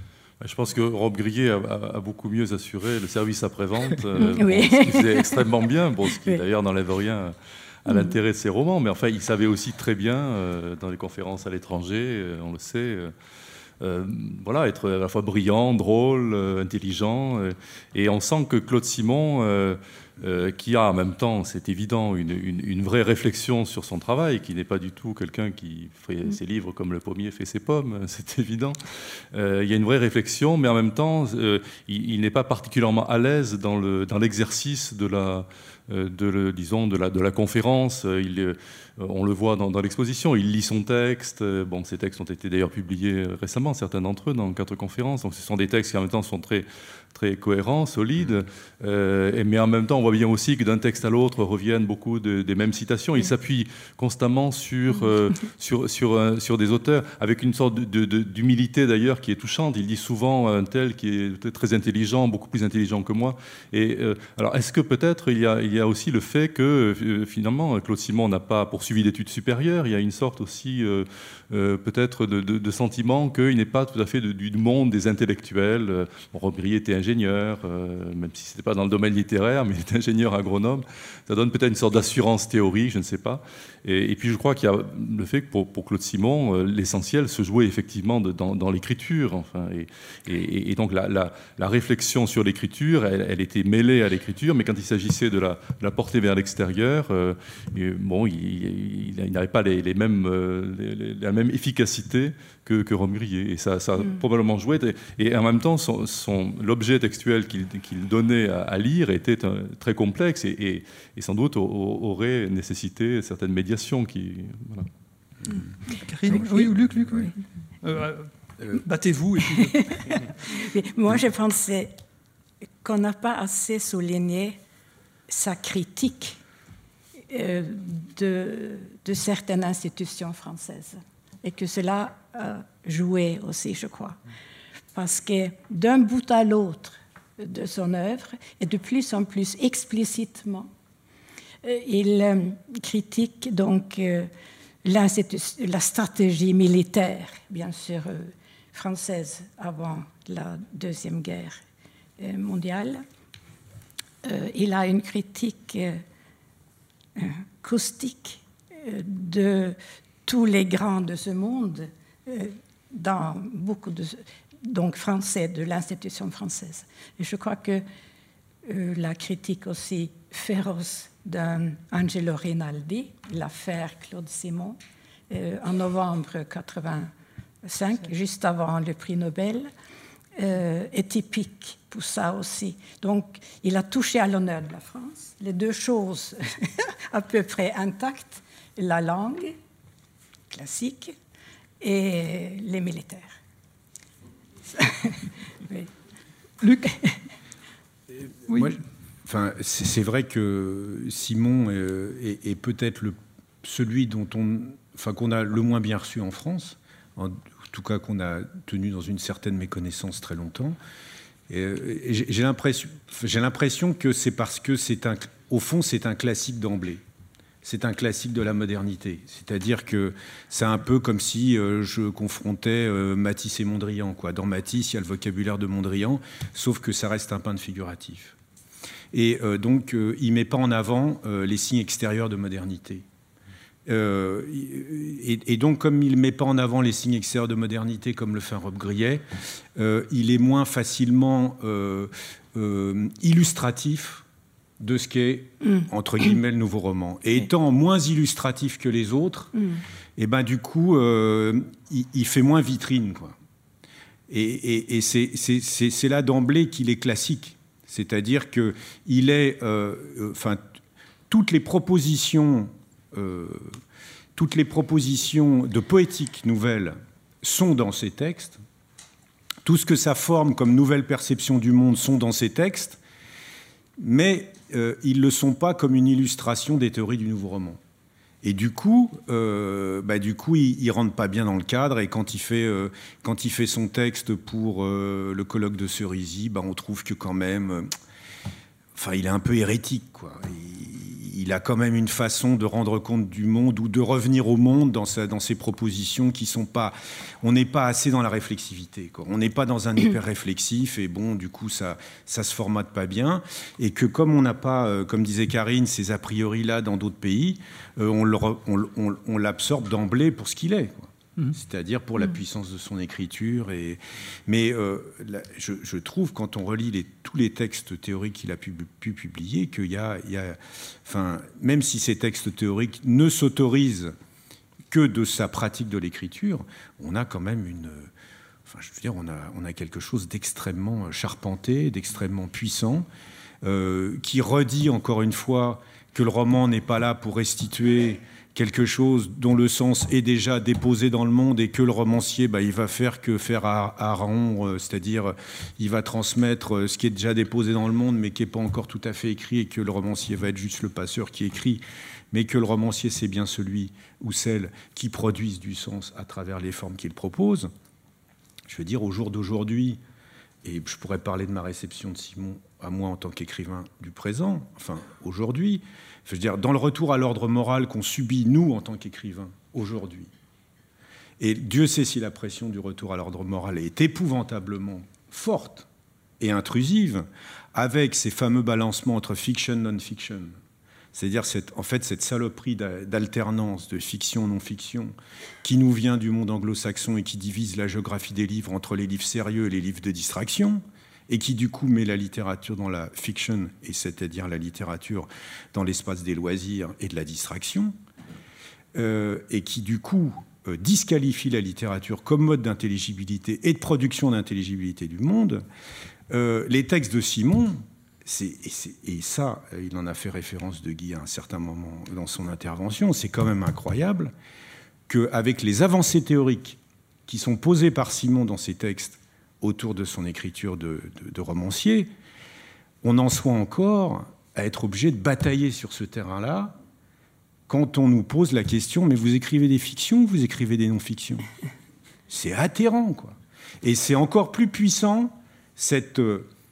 S3: Je pense que Rob Grillet a, a, a beaucoup mieux assuré le service après-vente, euh,
S4: oui.
S3: bon, ce qu'il faisait extrêmement bien, bon, ce qui oui. d'ailleurs n'enlève rien à l'intérêt de ses romans, mais enfin il savait aussi très bien, euh, dans les conférences à l'étranger, euh, on le sait, euh, euh, voilà, être à la fois brillant, drôle, euh, intelligent, euh, et on sent que Claude Simon, euh, euh, qui a en même temps, c'est évident, une, une, une vraie réflexion sur son travail, qui n'est pas du tout quelqu'un qui fait mmh. ses livres comme le pommier fait ses pommes, c'est évident. Euh, il y a une vraie réflexion, mais en même temps, euh, il, il n'est pas particulièrement à l'aise dans, le, dans l'exercice de la, de, le, disons, de, la, de la conférence. Il, on le voit dans, dans l'exposition, il lit son texte. Bon, ces textes ont été d'ailleurs publiés récemment, certains d'entre eux, dans quatre conférences. Donc ce sont des textes qui en même temps sont très, très cohérents, solides. Euh, et, mais en même temps, on voit bien aussi que d'un texte à l'autre reviennent beaucoup de, des mêmes citations. Il s'appuie constamment sur, euh, sur, sur, euh, sur des auteurs, avec une sorte de, de, d'humilité d'ailleurs qui est touchante. Il dit souvent un tel qui est très intelligent, beaucoup plus intelligent que moi. Et euh, alors, est-ce que peut-être il y a, il y a aussi le fait que euh, finalement Claude Simon n'a pas poursuivi d'études supérieures. Il y a une sorte aussi euh, euh, peut-être de, de, de sentiment qu'il n'est pas tout à fait de, du monde des intellectuels. Bon, Rob Grillet était ingénieur, euh, même si ce n'était pas dans le domaine littéraire, mais il était ingénieur agronome. Ça donne peut-être une sorte d'assurance théorique, je ne sais pas. Et, et puis je crois qu'il y a le fait que pour, pour Claude Simon, euh, l'essentiel se jouait effectivement de, dans, dans l'écriture. Enfin, et, et, et donc la, la, la réflexion sur l'écriture, elle, elle était mêlée à l'écriture, mais quand il s'agissait de la, de la porter vers l'extérieur, euh, et, bon, il, il, il n'avait pas les, les mêmes, euh, les, la même efficacité que, que Rob Grillet. Et ça, ça a mm. probablement joué. Et, et en même temps, son, son, l'objet textuel qu'il, qu'il donnait à, à lire était un, très complexe et, et, et sans doute aurait nécessité certaines médiations qui... Voilà.
S1: Mm. Karine, oui, ou Luc, Luc, oui. Euh, euh, battez-vous. Et puis...
S4: Moi, je pensais qu'on n'a pas assez souligné sa critique euh, de, de certaines institutions françaises et que cela a joué aussi, je crois. Parce que d'un bout à l'autre de son œuvre, et de plus en plus explicitement, il euh, critique donc euh, la stratégie militaire, bien sûr, euh, française avant la Deuxième Guerre euh, mondiale. Euh, il a une critique euh, euh, caustique euh, de tous les grands de ce monde, euh, dans beaucoup de donc français, de l'institution française. Et je crois que euh, la critique aussi féroce d'Angelo Rinaldi, l'affaire Claude Simon, euh, en novembre quatre-vingt-cinq, juste avant le prix Nobel, euh, est typique pour ça aussi. Donc, il a touché à l'honneur de la France, les deux choses à peu près intactes, la langue classique et les militaires. Oui.
S1: Luc. Oui.
S2: Moi, enfin, c'est, c'est vrai que Simon est, est, est peut-être le, celui dont on, enfin, qu'on a le moins bien reçu en France, en tout cas qu'on a tenu dans une certaine méconnaissance très longtemps. Et, et j'ai, j'ai, l'impression, j'ai l'impression que c'est parce que c'est un, au fond, c'est un classique d'emblée. C'est un classique de la modernité. C'est-à-dire que c'est un peu comme si euh, je confrontais euh, Matisse et Mondrian, quoi. Dans Matisse, il y a le vocabulaire de Mondrian, sauf que ça reste un peintre figuratif. Et euh, donc, euh, il ne met pas en avant euh, les signes extérieurs de modernité. Euh, et, et donc, comme il ne met pas en avant les signes extérieurs de modernité, comme le fait Rob Grillet, euh, il est moins facilement euh, euh, illustratif de ce qu'est, entre guillemets, le nouveau roman. Et étant moins illustratif que les autres, mm. et ben, du coup, euh, il, il fait moins vitrine, quoi. Et, et, et c'est, c'est, c'est, c'est là d'emblée qu'il est classique. C'est-à-dire qu'il est... Euh, enfin, toutes les propositions... Euh, toutes les propositions de poétique nouvelle sont dans ces textes. Tout ce que ça forme comme nouvelle perception du monde sont dans ces textes. Mais euh, ils ne le sont pas comme une illustration des théories du nouveau roman. Et du coup, euh, bah, du coup il ne rentre pas bien dans le cadre. Et quand il fait, euh, quand il fait son texte pour euh, le colloque de Cerisy, bah, on trouve que quand même... Euh, enfin, il est un peu hérétique, quoi. Il, il a quand même une façon de rendre compte du monde ou de revenir au monde dans, sa, dans ses propositions qui sont pas... On n'est pas assez dans la réflexivité, quoi. On n'est pas dans un hyper réflexif et bon, du coup, ça ça se formate pas bien. Et que comme on n'a pas, euh, comme disait Karine, ces a priori-là dans d'autres pays, euh, on, le, on, on, on l'absorbe d'emblée pour ce qu'il est, quoi. Mmh. C'est-à-dire pour la puissance de son écriture. Et... Mais euh, là, je, je trouve, quand on relit les, tous les textes théoriques qu'il a pu, pu publier, qu'il y a, il y a... Enfin, même si ces textes théoriques ne s'autorisent que de sa pratique de l'écriture, on a quand même une... Enfin, je veux dire, on a, on a quelque chose d'extrêmement charpenté, d'extrêmement puissant, euh, qui redit encore une fois que le roman n'est pas là pour restituer quelque chose dont le sens est déjà déposé dans le monde et que le romancier, bah, il va faire que faire à Aaron, euh, c'est-à-dire il va transmettre ce qui est déjà déposé dans le monde mais qui n'est pas encore tout à fait écrit et que le romancier va être juste le passeur qui écrit, mais que le romancier, c'est bien celui ou celle qui produisent du sens à travers les formes qu'il propose. Je veux dire, au jour d'aujourd'hui, et je pourrais parler de ma réception de Simon à moi en tant qu'écrivain du présent, enfin aujourd'hui, je veux dire, dans le retour à l'ordre moral qu'on subit, nous, en tant qu'écrivains, aujourd'hui, et Dieu sait si la pression du retour à l'ordre moral est épouvantablement forte et intrusive, avec ces fameux balancements entre fiction et non-fiction, c'est-à-dire cette, en fait cette saloperie d'alternance de fiction-non-fiction qui nous vient du monde anglo-saxon et qui divise la géographie des livres entre les livres sérieux et les livres de distraction, et qui du coup met la littérature dans la fiction, et c'est-à-dire la littérature dans l'espace des loisirs et de la distraction, euh, et qui du coup euh, disqualifie la littérature comme mode d'intelligibilité et de production d'intelligibilité du monde. Euh, les textes de Simon, c'est, et, c'est, et ça, il en a fait référence de Guy à un certain moment dans son intervention, c'est quand même incroyable qu'avec les avancées théoriques qui sont posées par Simon dans ses textes, autour de son écriture de, de, de romancier, on en soit encore à être obligé de batailler sur ce terrain-là quand on nous pose la question « mais vous écrivez des fictions ou vous écrivez des non-fictions ?» C'est atterrant, quoi. Et c'est encore plus puissant, cette,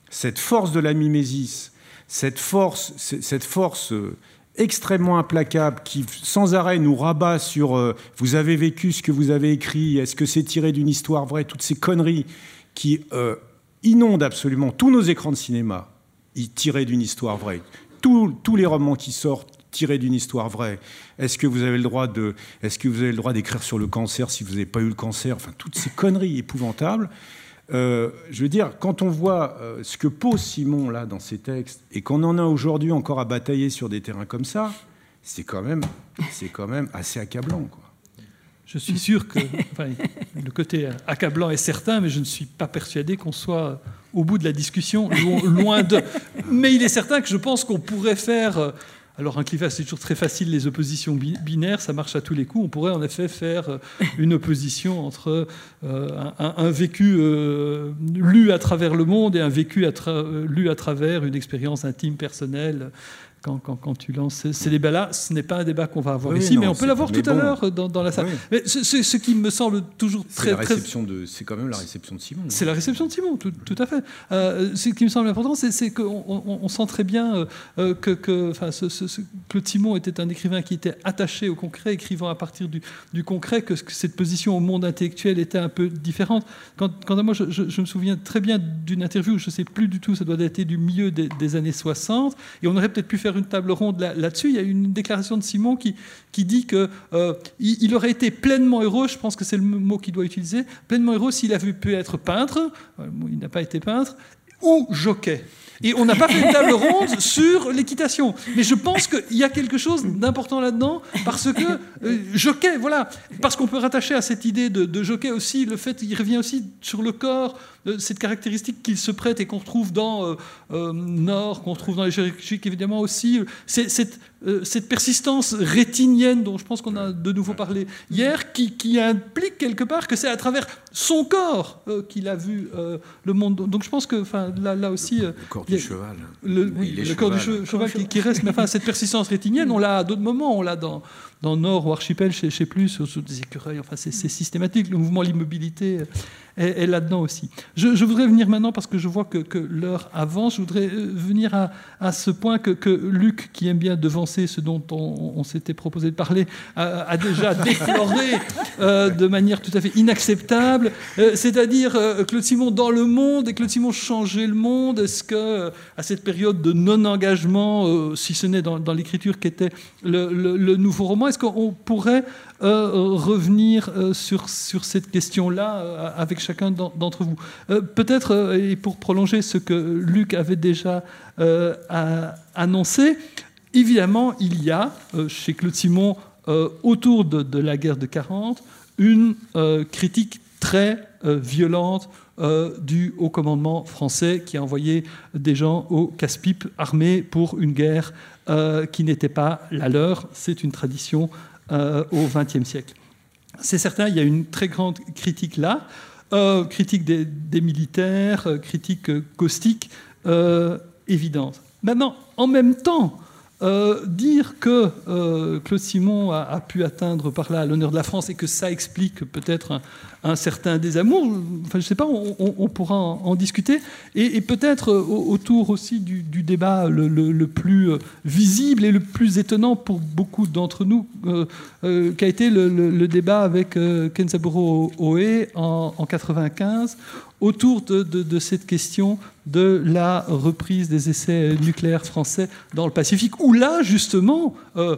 S2: cette force de la mimésis, cette force, cette force extrêmement implacable qui, sans arrêt, nous rabat sur euh, « vous avez vécu ce que vous avez écrit, est-ce que c'est tiré d'une histoire vraie ?» Toutes ces conneries qui euh, inondent absolument tous nos écrans de cinéma, tirés d'une histoire vraie. Tous, tous les romans qui sortent tirés d'une histoire vraie. Est-ce que vous avez le droit de, est-ce que vous avez le droit d'écrire sur le cancer si vous n'avez pas eu le cancer? Enfin, toutes ces conneries épouvantables. Euh, je veux dire, quand on voit euh, ce que pose Simon là dans ses textes et qu'on en a aujourd'hui encore à batailler sur des terrains comme ça, c'est quand même, c'est quand même assez accablant, quoi.
S1: Je suis sûr que enfin, le côté accablant est certain, mais je ne suis pas persuadé qu'on soit au bout de la discussion, loin de. Mais il est certain que je pense qu'on pourrait faire. Alors un clivage, c'est toujours très facile, les oppositions binaires, ça marche à tous les coups. On pourrait en effet faire une opposition entre euh, un, un vécu euh, lu à travers le monde et un vécu à tra- lu à travers une expérience intime, personnelle. Quand, quand, quand tu lances ces débats-là, ce n'est pas un débat qu'on va avoir oui, ici, non, mais on peut l'avoir tout bon. à l'heure dans, dans la salle. Oui. Mais ce, ce, ce qui me semble toujours
S2: c'est
S1: très...
S2: La réception très... de, c'est quand même la réception de Simon.
S1: C'est hein. la réception de Simon, tout, tout à fait. Euh, ce qui me semble important, c'est, c'est qu'on on, on sent très bien euh, que, que enfin, ce, ce, ce, Claude Simon était un écrivain qui était attaché au concret, écrivant à partir du, du concret, que, que cette position au monde intellectuel était un peu différente. Quant, quant à moi, je, je, je me souviens très bien d'une interview, je ne sais plus du tout, ça doit dater du milieu des, des années soixante, et on aurait peut-être pu faire une table ronde là, là-dessus. Il y a une déclaration de Simon qui, qui dit qu'il euh, il aurait été pleinement heureux, je pense que c'est le mot qu'il doit utiliser, pleinement heureux s'il avait pu être peintre, il n'a pas été peintre, ou jockey. Et on n'a pas fait une table ronde sur l'équitation. Mais je pense qu'il y a quelque chose d'important là-dedans, parce que euh, jockey, voilà, parce qu'on peut rattacher à cette idée de, de jockey aussi le fait, il revient aussi sur le corps, euh, cette caractéristique qu'il se prête et qu'on retrouve dans euh, euh, Nord, qu'on retrouve dans les Géréchiques évidemment aussi, c'est, cette, euh, cette persistance rétinienne dont je pense qu'on a de nouveau parlé hier, qui, qui implique quelque part que c'est à travers son corps euh, qu'il a vu euh, le monde. Donc je pense que, enfin, là, là aussi... Euh,
S2: du cheval.
S1: Le, oui, le corps du che- cheval qui, qui reste, mais enfin, cette persistance rétinienne, on l'a à d'autres moments, on l'a dans, dans Nord ou Archipel, je ne sais plus, sur, sur des écureuils, enfin, c'est, c'est systématique, le mouvement, l'immobilité est, est là-dedans aussi. Je, je voudrais venir maintenant, parce que je vois que, que l'heure avance, je voudrais venir à, à ce point que, que Luc, qui aime bien devancer ce dont on, on s'était proposé de parler, a, a déjà défloré euh, de manière tout à fait inacceptable, euh, c'est-à-dire euh, Claude Simon dans le monde, et Claude Simon changer le monde. Est-ce que à cette période de non-engagement, euh, si ce n'est dans, dans l'écriture qu'était le, le, le nouveau roman, est-ce qu'on pourrait euh, revenir euh, sur, sur cette question-là euh, avec chacun d'entre vous? euh, Peut-être, euh, et pour prolonger ce que Luc avait déjà euh, à, annoncé, évidemment, il y a euh, chez Claude Simon, euh, autour de, de la guerre de quarante, une euh, critique très euh, violente Euh, du haut commandement français qui a envoyé des gens au casse-pipe armés pour une guerre euh, qui n'était pas la leur. C'est une tradition euh, au vingtième siècle. C'est certain, il y a une très grande critique là, euh, critique des, des militaires, euh, critique euh, caustique, euh, évidente. Maintenant, en même temps, Euh, dire que euh, Claude Simon a, a pu atteindre par là l'honneur de la France et que ça explique peut-être un, un certain désamour, enfin, je ne sais pas, on, on, on pourra en, en discuter. Et, et peut-être euh, autour aussi du, du débat le, le, le plus visible et le plus étonnant pour beaucoup d'entre nous, euh, euh, qu'a été le, le, le débat avec euh, Kenzaburo Oe en, en quatre-vingt-quinze, autour de, de, de cette question de la reprise des essais nucléaires français dans le Pacifique, où là, justement, euh,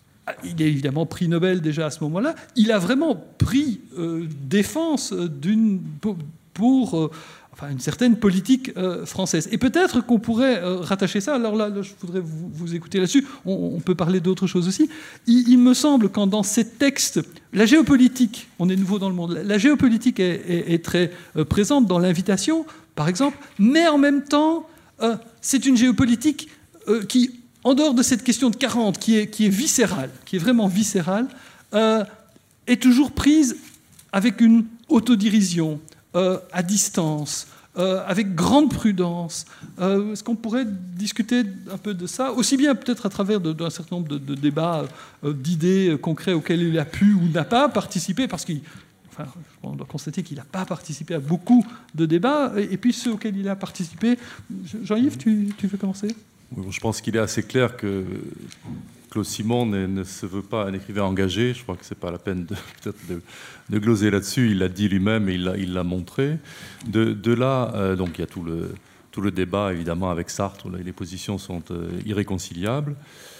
S1: il est évidemment prix Nobel déjà à ce moment-là, il a vraiment pris euh, défense d'une, pour, pour euh, enfin, une certaine politique euh, française. Et peut-être qu'on pourrait euh, rattacher ça, alors là, là je voudrais vous, vous écouter là-dessus, on, on peut parler d'autres choses aussi. Il, il me semble qu'en dans ces textes, la géopolitique, on est nouveau dans le monde, la géopolitique est, est, est très euh, présente dans l'invitation, par exemple, mais en même temps, euh, c'est une géopolitique euh, qui, en dehors de cette question de quarante, qui est, qui est viscérale, qui est vraiment viscérale, euh, est toujours prise avec une autodérision, euh, à distance, euh, avec grande prudence. Euh, est-ce qu'on pourrait discuter un peu de ça, aussi bien peut-être à travers de, d'un certain nombre de, de débats, euh, d'idées concrètes auxquels il a pu ou n'a pas participé, parce qu'il enfin, on doit constater qu'il n'a pas participé à beaucoup de débats. Et, et puis ceux auxquels il a participé, Jean-Yves, tu, tu veux commencer ?
S3: Je pense qu'il est assez clair que Claude Simon ne, ne se veut pas un écrivain engagé. Je crois que ce n'est pas la peine de, peut-être de, de gloser là-dessus. Il l'a dit lui-même et il l'a, il l'a montré. De, de là, euh, donc il y a tout le, tout le débat, évidemment, avec Sartre, où les positions sont euh, irréconciliables.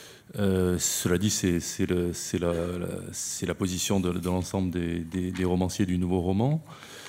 S3: Euh, cela dit, c'est, c'est, le, c'est, la, la, c'est la position de, de l'ensemble des, des, des romanciers du nouveau roman.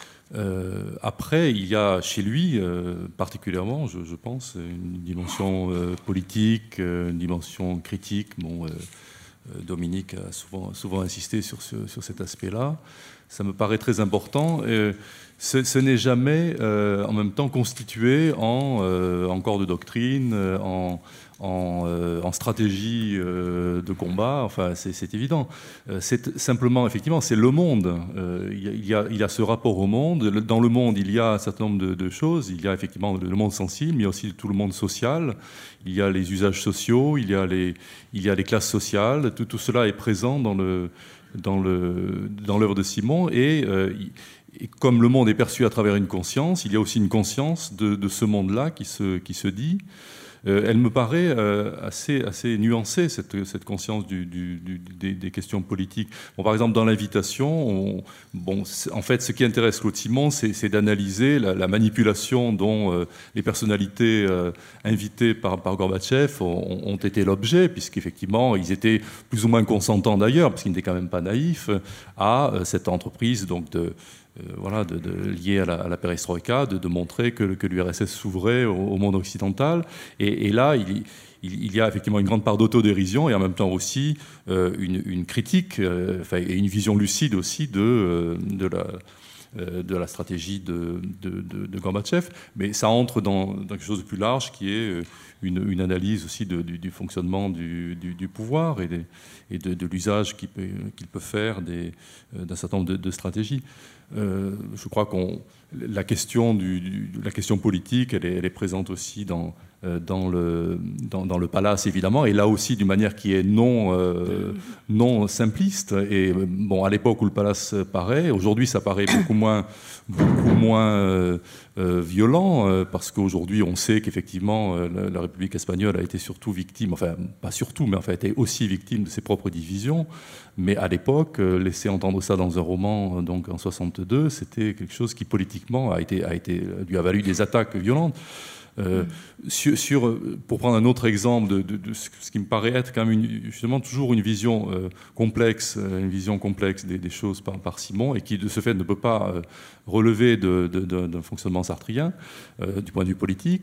S3: Euh, après, il y a chez lui, euh, particulièrement, je, je pense, une dimension euh, politique, euh, une dimension critique. Bon, euh, euh, Dominique a souvent, souvent insisté sur, ce, sur cet aspect-là. Ça me paraît très important. Euh, ce, ce n'est jamais, euh, en même temps, constitué en, euh, en corps de doctrine, en... En, euh, en stratégie euh, de combat, enfin c'est, c'est évident. Euh, c'est simplement, effectivement, c'est le monde. Euh, il, y a, il, y a, il y a ce rapport au monde. Dans le monde, il y a un certain nombre de, de choses. Il y a effectivement le monde sensible, mais il y a aussi tout le monde social. Il y a les usages sociaux, il y a les, il y a les classes sociales. Tout, tout cela est présent dans, le, dans, le, dans l'œuvre de Simon. Et, euh, et comme le monde est perçu à travers une conscience, il y a aussi une conscience de, de ce monde-là qui se, qui se dit. Euh, elle me paraît euh, assez, assez nuancée, cette, cette conscience du, du, du, des, des questions politiques. Bon, par exemple, dans l'invitation, on, bon, en fait, ce qui intéresse Claude Simon, c'est, c'est d'analyser la, la manipulation dont euh, les personnalités euh, invitées par, par Gorbatchev ont, ont été l'objet, puisqu'effectivement, ils étaient plus ou moins consentants d'ailleurs, parce qu'ils n'étaient quand même pas naïfs, à euh, cette entreprise donc de... Euh, voilà, de, de, lié à la, à la perestroïka, de, de montrer que, que l'U R S S s'ouvrait au, au monde occidental. Et, et là, il, il, il y a effectivement une grande part d'autodérision et en même temps aussi euh, une, une critique euh, enfin, et une vision lucide aussi de, euh, de, la, euh, de la stratégie de, de, de, de Gorbatchev. Mais ça entre dans, dans quelque chose de plus large qui est une, une analyse aussi de, du, du fonctionnement du, du, du pouvoir et, des, et de, de l'usage qu'il peut, qu'il peut faire des, d'un certain nombre de, de stratégies. Euh, je crois qu'on la question du, du la question politique, elle est, elle est présente aussi dans euh, dans le dans, dans le palace évidemment, et là aussi d'une manière qui est non euh, non simpliste. Et bon, à l'époque où le palace paraît, aujourd'hui ça paraît beaucoup moins beaucoup moins euh, euh, violent euh, parce qu'aujourd'hui on sait qu'effectivement euh, la, la République espagnole a été surtout victime, enfin pas surtout, mais enfin a été aussi victime de ses propres divisions. Mais à l'époque, euh, laisser entendre ça dans un roman, donc en soixante-deux, c'était quelque chose qui politiquement a été, a été, lui a valu des attaques violentes. Euh, mmh. sur, sur, pour prendre un autre exemple de, de, de ce qui me paraît être quand même une, justement toujours une vision euh, complexe, une vision complexe des, des choses par, par Simon, et qui de ce fait ne peut pas euh, relever de, de, de, d'un fonctionnement sartrien euh, du point de vue politique.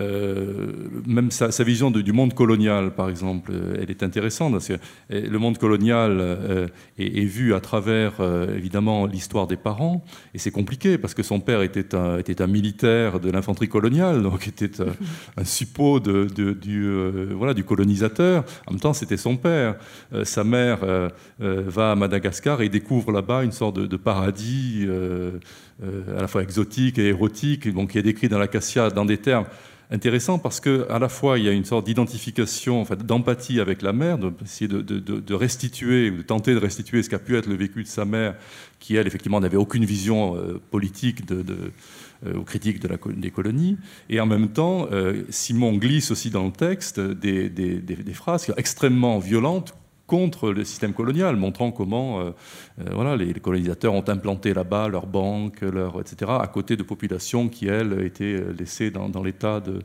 S3: Euh, même sa, sa vision de, du monde colonial, par exemple, elle est intéressante parce que le monde colonial euh, est, est vu à travers euh, évidemment l'histoire des parents, et c'est compliqué parce que son père était un, était un militaire de l'infanterie coloniale, donc était un, un suppôt de, de, du, euh, voilà, du colonisateur. En même temps, c'était son père. Euh, sa mère euh, euh, va à Madagascar et découvre là-bas une sorte de, de paradis euh, euh, à la fois exotique et érotique, donc qui est décrit dans l'Acacia dans des termes intéressants parce qu'à la fois il y a une sorte d'identification, enfin, d'empathie avec la mère, d'essayer de, de, de restituer, ou de tenter de restituer ce qu'a pu être le vécu de sa mère, qui elle effectivement n'avait aucune vision euh, politique de, de Euh, aux critiques de la, des colonies. Et en même temps, euh, Simon glisse aussi dans le texte des, des, des, des phrases extrêmement violentes contre le système colonial, montrant comment euh, euh, voilà, les, les colonisateurs ont implanté là-bas leurs banques, leur, et cetera, à côté de populations qui, elles, étaient laissées dans, dans l'état de,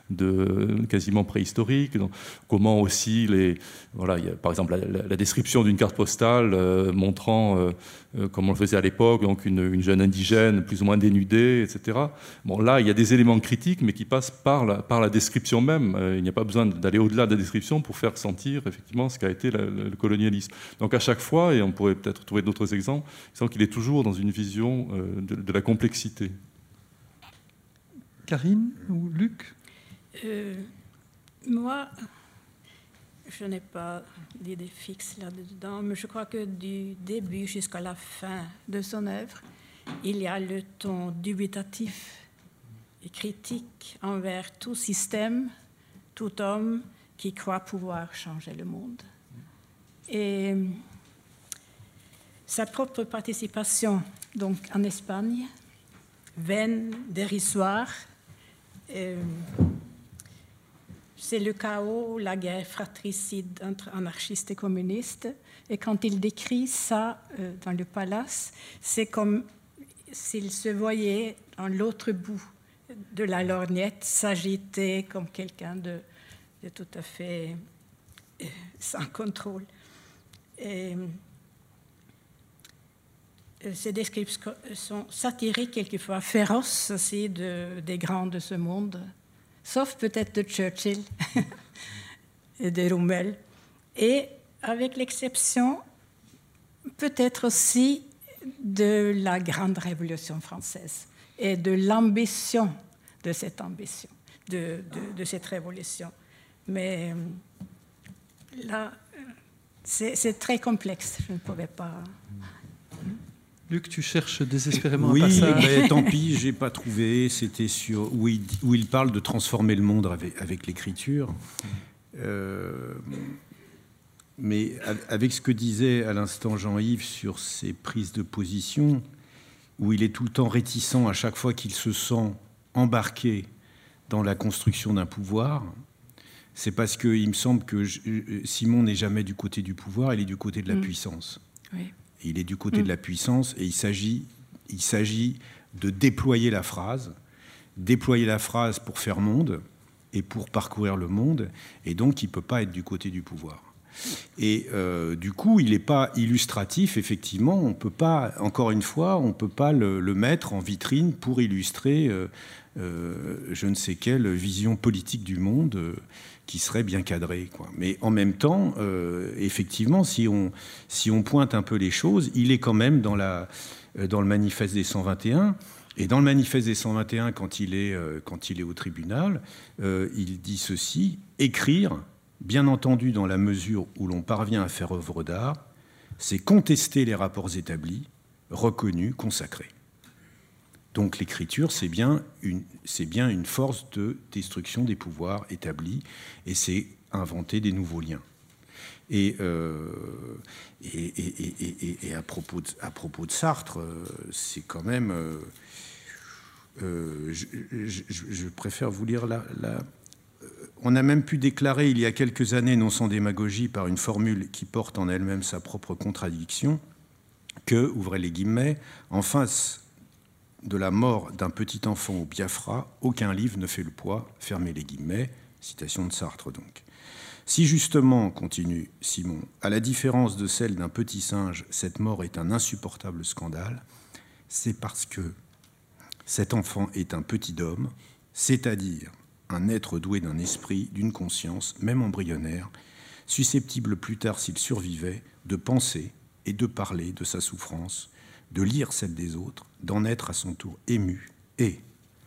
S3: de quasiment préhistorique. Donc, comment aussi, les, voilà, il y a, par exemple, la, la, la description d'une carte postale euh, montrant, euh, euh, comme on le faisait à l'époque, donc une, une jeune indigène plus ou moins dénudée, et cetera. Bon, là, il y a des éléments critiques, mais qui passent par la, par la description même. Euh, il n'y a pas besoin d'aller au-delà de la description pour faire sentir, effectivement, ce qu'a été la, le colonialisme. Donc à chaque fois, et on pourrait peut-être trouver d'autres exemples, il semble qu'il est toujours dans une vision euh, de, de la complexité.
S1: Karine ou Luc ?
S4: euh, Moi, je n'ai pas d'idée fixe là-dedans, mais je crois que du début jusqu'à la fin de son œuvre, il y a le ton dubitatif et critique envers tout système, tout homme qui croit pouvoir changer le monde. Et sa propre participation donc, en Espagne, vaine, dérisoire. Euh, c'est le chaos, la guerre fratricide entre anarchistes et communistes. Et quand il décrit ça euh, dans le palace, c'est comme s'il se voyait dans l'autre bout de la lorgnette s'agiter comme quelqu'un de, de tout à fait euh, sans contrôle. Et, euh, ces descriptions sont satiriques, quelquefois féroces aussi de, des grands de ce monde, sauf peut-être de Churchill et de Rommel. Et avec l'exception peut-être aussi de la grande Révolution française et de l'ambition de cette ambition, de, de, de cette révolution. Mais là, c'est, c'est très complexe, je ne pouvais pas...
S1: Luc, tu cherches désespérément
S2: oui,
S1: un passage.
S2: Oui, mais tant pis, je n'ai pas trouvé. C'était sur où il, où il parle de transformer le monde avec, avec l'écriture. Euh, mais avec ce que disait à l'instant Jean-Yves sur ses prises de position, où il est tout le temps réticent à chaque fois qu'il se sent embarqué dans la construction d'un pouvoir, c'est parce qu'il me semble que je, Simon n'est jamais du côté du pouvoir, il est du côté de la mmh. puissance.
S4: Oui.
S2: Il est du côté mmh. de la puissance et il s'agit, il s'agit de déployer la phrase, déployer la phrase pour faire monde et pour parcourir le monde, et donc il ne peut pas être du côté du pouvoir. Et euh, du coup, il n'est pas illustratif, effectivement, on peut pas, encore une fois, on ne peut pas le, le mettre en vitrine pour illustrer euh, euh, je ne sais quelle vision politique du monde euh, qui serait bien cadrée, quoi. Mais en même temps, euh, effectivement, si on, si on pointe un peu les choses, il est quand même dans, la, dans le manifeste des cent vingt et un, et dans le manifeste des cent vingt et un, quand il est, euh, quand il est au tribunal, euh, il dit ceci, écrire, bien entendu dans la mesure où l'on parvient à faire œuvre d'art, c'est contester les rapports établis, reconnus, consacrés. Donc l'écriture, c'est bien une, c'est bien une force de destruction des pouvoirs établis, et c'est inventer des nouveaux liens. Et, euh, et, et, et, et, et à, propos de, à propos de Sartre, c'est quand même... Euh, euh, je, je, je préfère vous lire la... la On a même pu déclarer il y a quelques années, non sans démagogie, par une formule qui porte en elle-même sa propre contradiction, que, ouvrez les guillemets, en face de la mort d'un petit enfant au Biafra, aucun livre ne fait le poids, fermez les guillemets, citation de Sartre donc. Si justement, continue Simon, à la différence de celle d'un petit singe, cette mort est un insupportable scandale, c'est parce que cet enfant est un petit homme, c'est-à-dire un être doué d'un esprit, d'une conscience, même embryonnaire, susceptible plus tard, s'il survivait, de penser et de parler de sa souffrance, de lire celle des autres, d'en être à son tour ému et,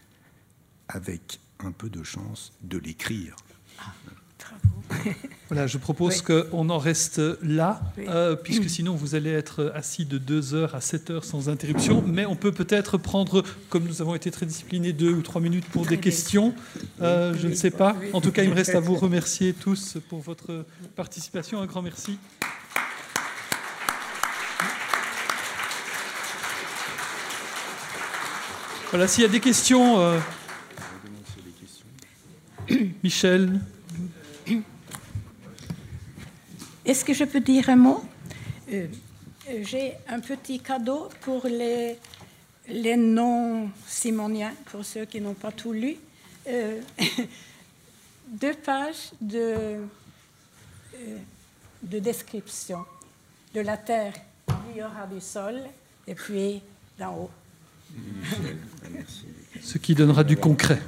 S2: avec un peu de chance, de l'écrire.
S4: Ah, bravo.
S1: Voilà, je propose oui. qu'on en reste là, oui. euh, puisque sinon vous allez être assis de deux heures à sept heures sans interruption, mais on peut peut-être prendre, comme nous avons été très disciplinés, deux ou trois minutes pour des questions. Euh, je ne sais pas. En tout cas, il me reste à vous remercier tous pour votre participation. Un grand merci. Voilà, s'il y a des questions, euh... Michel.
S4: Est-ce que je peux dire un mot ? euh, J'ai un petit cadeau pour les, les non-simoniens, pour ceux qui n'ont pas tout lu. Euh, deux pages de, euh, de description de la terre. Il y aura du sol et puis d'en haut.
S1: Ce qui donnera du concret.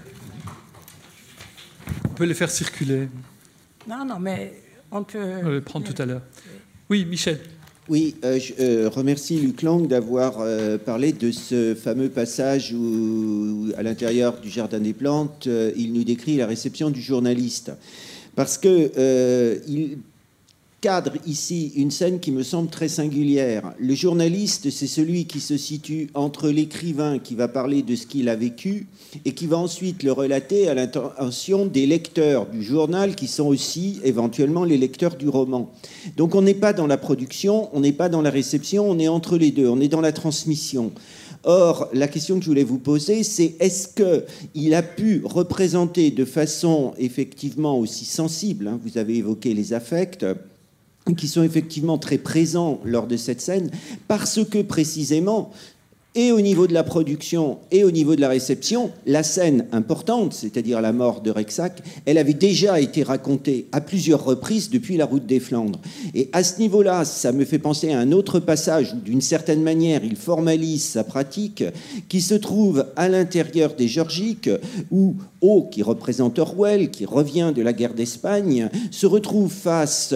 S1: On peut les faire circuler.
S4: Non, non, mais on peut...
S1: On va les prendre tout à l'heure. Oui, Michel.
S5: Oui, euh, je euh, remercie Luc Lang d'avoir euh, parlé de ce fameux passage où, à l'intérieur du Jardin des Plantes, euh, il nous décrit la réception du journaliste. Parce que euh, il, cadre ici une scène qui me semble très singulière. Le journaliste, c'est celui qui se situe entre l'écrivain qui va parler de ce qu'il a vécu et qui va ensuite le relater à l'intention des lecteurs du journal qui sont aussi éventuellement les lecteurs du roman. Donc on n'est pas dans la production, on n'est pas dans la réception, on est entre les deux, on est dans la transmission. Or, la question que je voulais vous poser, c'est est-ce qu'il a pu représenter de façon effectivement aussi sensible, hein, vous avez évoqué les affects, qui sont effectivement très présents lors de cette scène, parce que précisément, et au niveau de la production et au niveau de la réception, la scène importante, c'est-à-dire la mort de Rexac, elle avait déjà été racontée à plusieurs reprises depuis la route des Flandres. Et à ce niveau-là, ça me fait penser à un autre passage où, d'une certaine manière, il formalise sa pratique, qui se trouve à l'intérieur des Georgiques, où O, qui représente Orwell, qui revient de la guerre d'Espagne, se retrouve face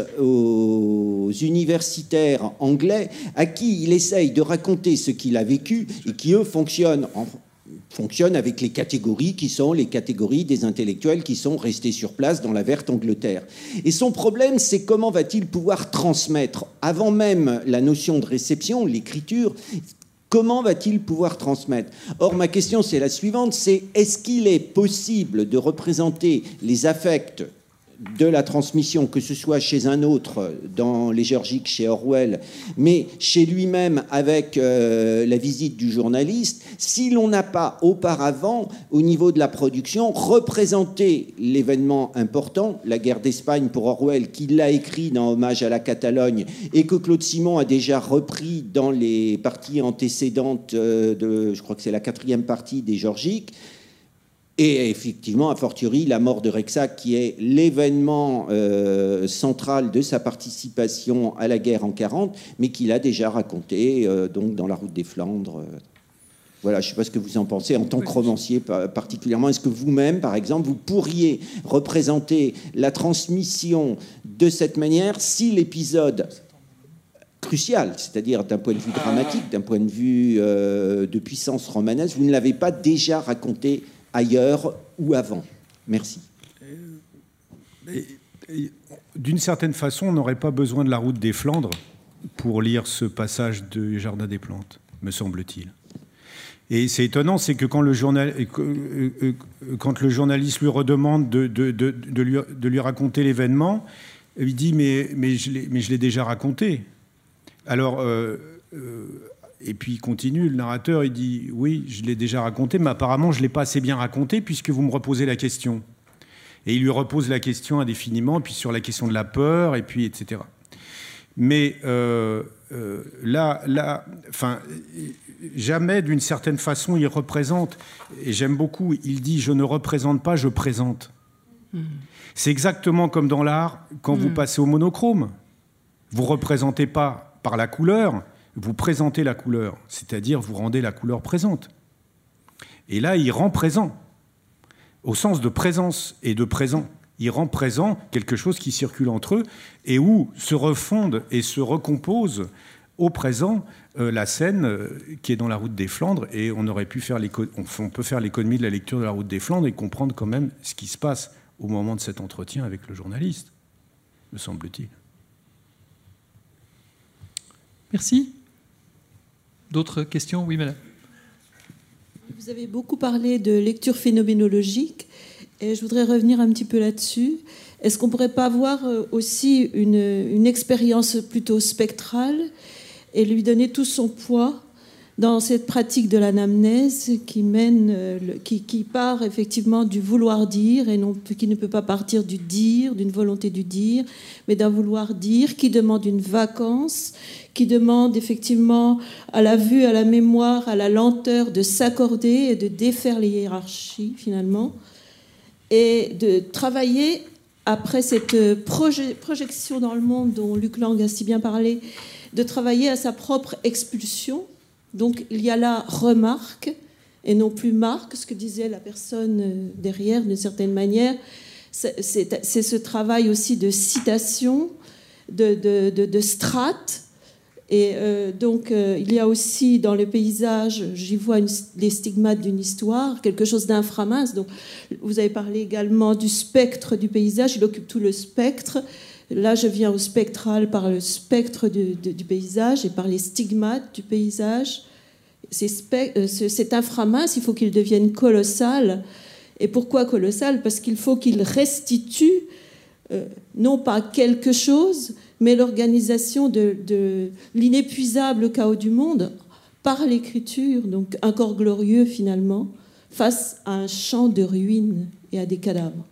S5: aux universitaires anglais à qui il essaye de raconter ce qu'il a vécu et qui, eux, fonctionnent, en, fonctionnent avec les catégories qui sont les catégories des intellectuels qui sont restés sur place dans la verte Angleterre. Et son problème, c'est comment va-t-il pouvoir transmettre, avant même la notion de réception, l'écriture, comment va-t-il pouvoir transmettre? Or, ma question, c'est la suivante, c'est est-ce qu'il est possible de représenter les affects de la transmission, que ce soit chez un autre, dans les Georgiques, chez Orwell, mais chez lui-même avec euh, la visite du journaliste, si l'on n'a pas auparavant, au niveau de la production, représenté l'événement important, la guerre d'Espagne pour Orwell, qu'il l'a écrit dans Hommage à la Catalogne, et que Claude Simon a déjà repris dans les parties antécédentes, euh, de, je crois que c'est la quatrième partie des Georgiques. Et effectivement, a fortiori, la mort de Rexac, qui est l'événement euh, central de sa participation à la guerre en quarante, mais qu'il a déjà raconté euh, donc dans La Route des Flandres. Voilà, je ne sais pas ce que vous en pensez en tant que romancier particulièrement. Est-ce que vous-même, par exemple, vous pourriez représenter la transmission de cette manière si l'épisode crucial, c'est-à-dire d'un point de vue dramatique, d'un point de vue euh, de puissance romanesque, vous ne l'avez pas déjà raconté ailleurs ou avant? Merci.
S2: D'une certaine façon, on n'aurait pas besoin de La Route des Flandres pour lire ce passage de Jardin des Plantes, me semble-t-il. Et c'est étonnant, c'est que quand le, journal, quand le journaliste lui redemande de, de, de, de, lui, de lui raconter l'événement, il dit « mais, mais je l'ai déjà raconté ». Alors... Euh, euh, Et puis il continue, le narrateur, il dit « Oui, je l'ai déjà raconté, mais apparemment je ne l'ai pas assez bien raconté puisque vous me reposez la question. » Et il lui repose la question indéfiniment, puis sur la question de la peur, et puis et cetera. Mais euh, euh, là, là enfin, jamais d'une certaine façon il représente, et j'aime beaucoup, il dit « Je ne représente pas, je présente. Mmh. » C'est exactement comme dans l'art, quand mmh. vous passez au monochrome. Vous ne représentez pas par la couleur, vous présentez la couleur, c'est-à-dire vous rendez la couleur présente. Et là, il rend présent, au sens de présence et de présent. Il rend présent quelque chose qui circule entre eux et où se refonde et se recompose au présent euh, la scène euh, qui est dans La Route des Flandres. Et on aurait pu faire on, on peut faire l'économie de la lecture de La Route des Flandres et comprendre quand même ce qui se passe au moment de cet entretien avec le journaliste, me semble-t-il.
S1: Merci. D'autres questions? Oui, madame.
S6: Vous avez beaucoup parlé de lecture phénoménologique et je voudrais revenir un petit peu là-dessus. Est-ce qu'on ne pourrait pas avoir aussi une, une expérience plutôt spectrale et lui donner tout son poids dans cette pratique de l'anamnèse qui mène, qui, qui part effectivement du vouloir dire et non, qui ne peut pas partir du dire, d'une volonté du dire, mais d'un vouloir dire qui demande une vacance, qui demande effectivement à la vue, à la mémoire, à la lenteur de s'accorder et de défaire les hiérarchies finalement et de travailler après cette proje- projection dans le monde dont Luc Lang a si bien parlé, de travailler à sa propre expulsion. Donc il y a là remarque et non plus marque, ce que disait la personne derrière d'une certaine manière. C'est, c'est, c'est ce travail aussi de citation, de, de, de, de strates. Et euh, donc euh, il y a aussi dans le paysage, j'y vois une, les stigmates d'une histoire, quelque chose d'inframince. Donc vous avez parlé également du spectre du paysage, il occupe tout le spectre. Là, je viens au spectral par le spectre du, du, du paysage et par les stigmates du paysage. C'est spe- cet inframince, il faut qu'il devienne colossal. Et pourquoi colossal ? Parce qu'il faut qu'il restitue euh, non pas quelque chose, mais l'organisation de, de l'inépuisable chaos du monde par l'écriture, donc un corps glorieux finalement, face à un champ de ruines et à des cadavres.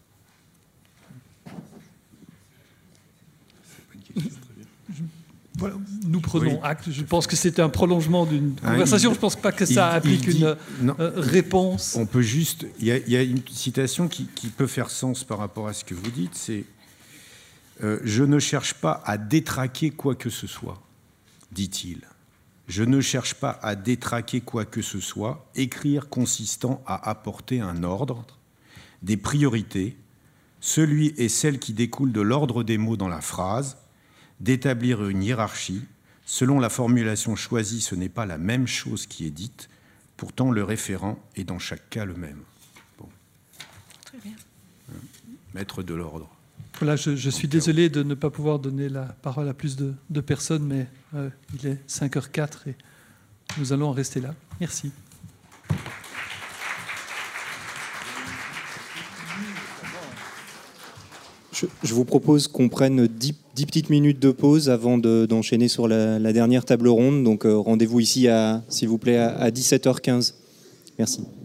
S1: Voilà, nous prenons
S2: Oui.
S1: acte. Je pense que c'était un prolongement d'une
S2: Ah,
S1: conversation.
S2: il-
S1: Je ne pense pas que
S2: il-
S1: ça
S2: il
S1: applique
S2: dit-
S1: une
S2: non.
S1: euh, réponse.
S2: On peut juste... Il y a, il y a une citation qui, qui peut faire sens par rapport à ce que vous dites, c'est euh, « Je ne cherche pas à détraquer quoi que ce soit », dit-il. « Je ne cherche pas à détraquer quoi que ce soit, écrire consistant à apporter un ordre, des priorités, celui et celle qui découlent de l'ordre des mots dans la phrase, d'établir une hiérarchie. Selon la formulation choisie, ce n'est pas la même chose qui est dite. Pourtant, le référent est dans chaque cas le même. » Bon.
S4: Très bien.
S2: Maître de l'ordre.
S1: Voilà, je, je suis désolé de ne pas pouvoir donner la parole à plus de, de personnes, mais euh, il est cinq heures quatre et nous allons en rester là. Merci.
S7: Je, je vous propose qu'on prenne dix, dix petites minutes de pause avant de, d'enchaîner sur la, la dernière table ronde. Donc euh, rendez-vous ici, à, s'il vous plaît, à, à dix-sept heures quinze. Merci.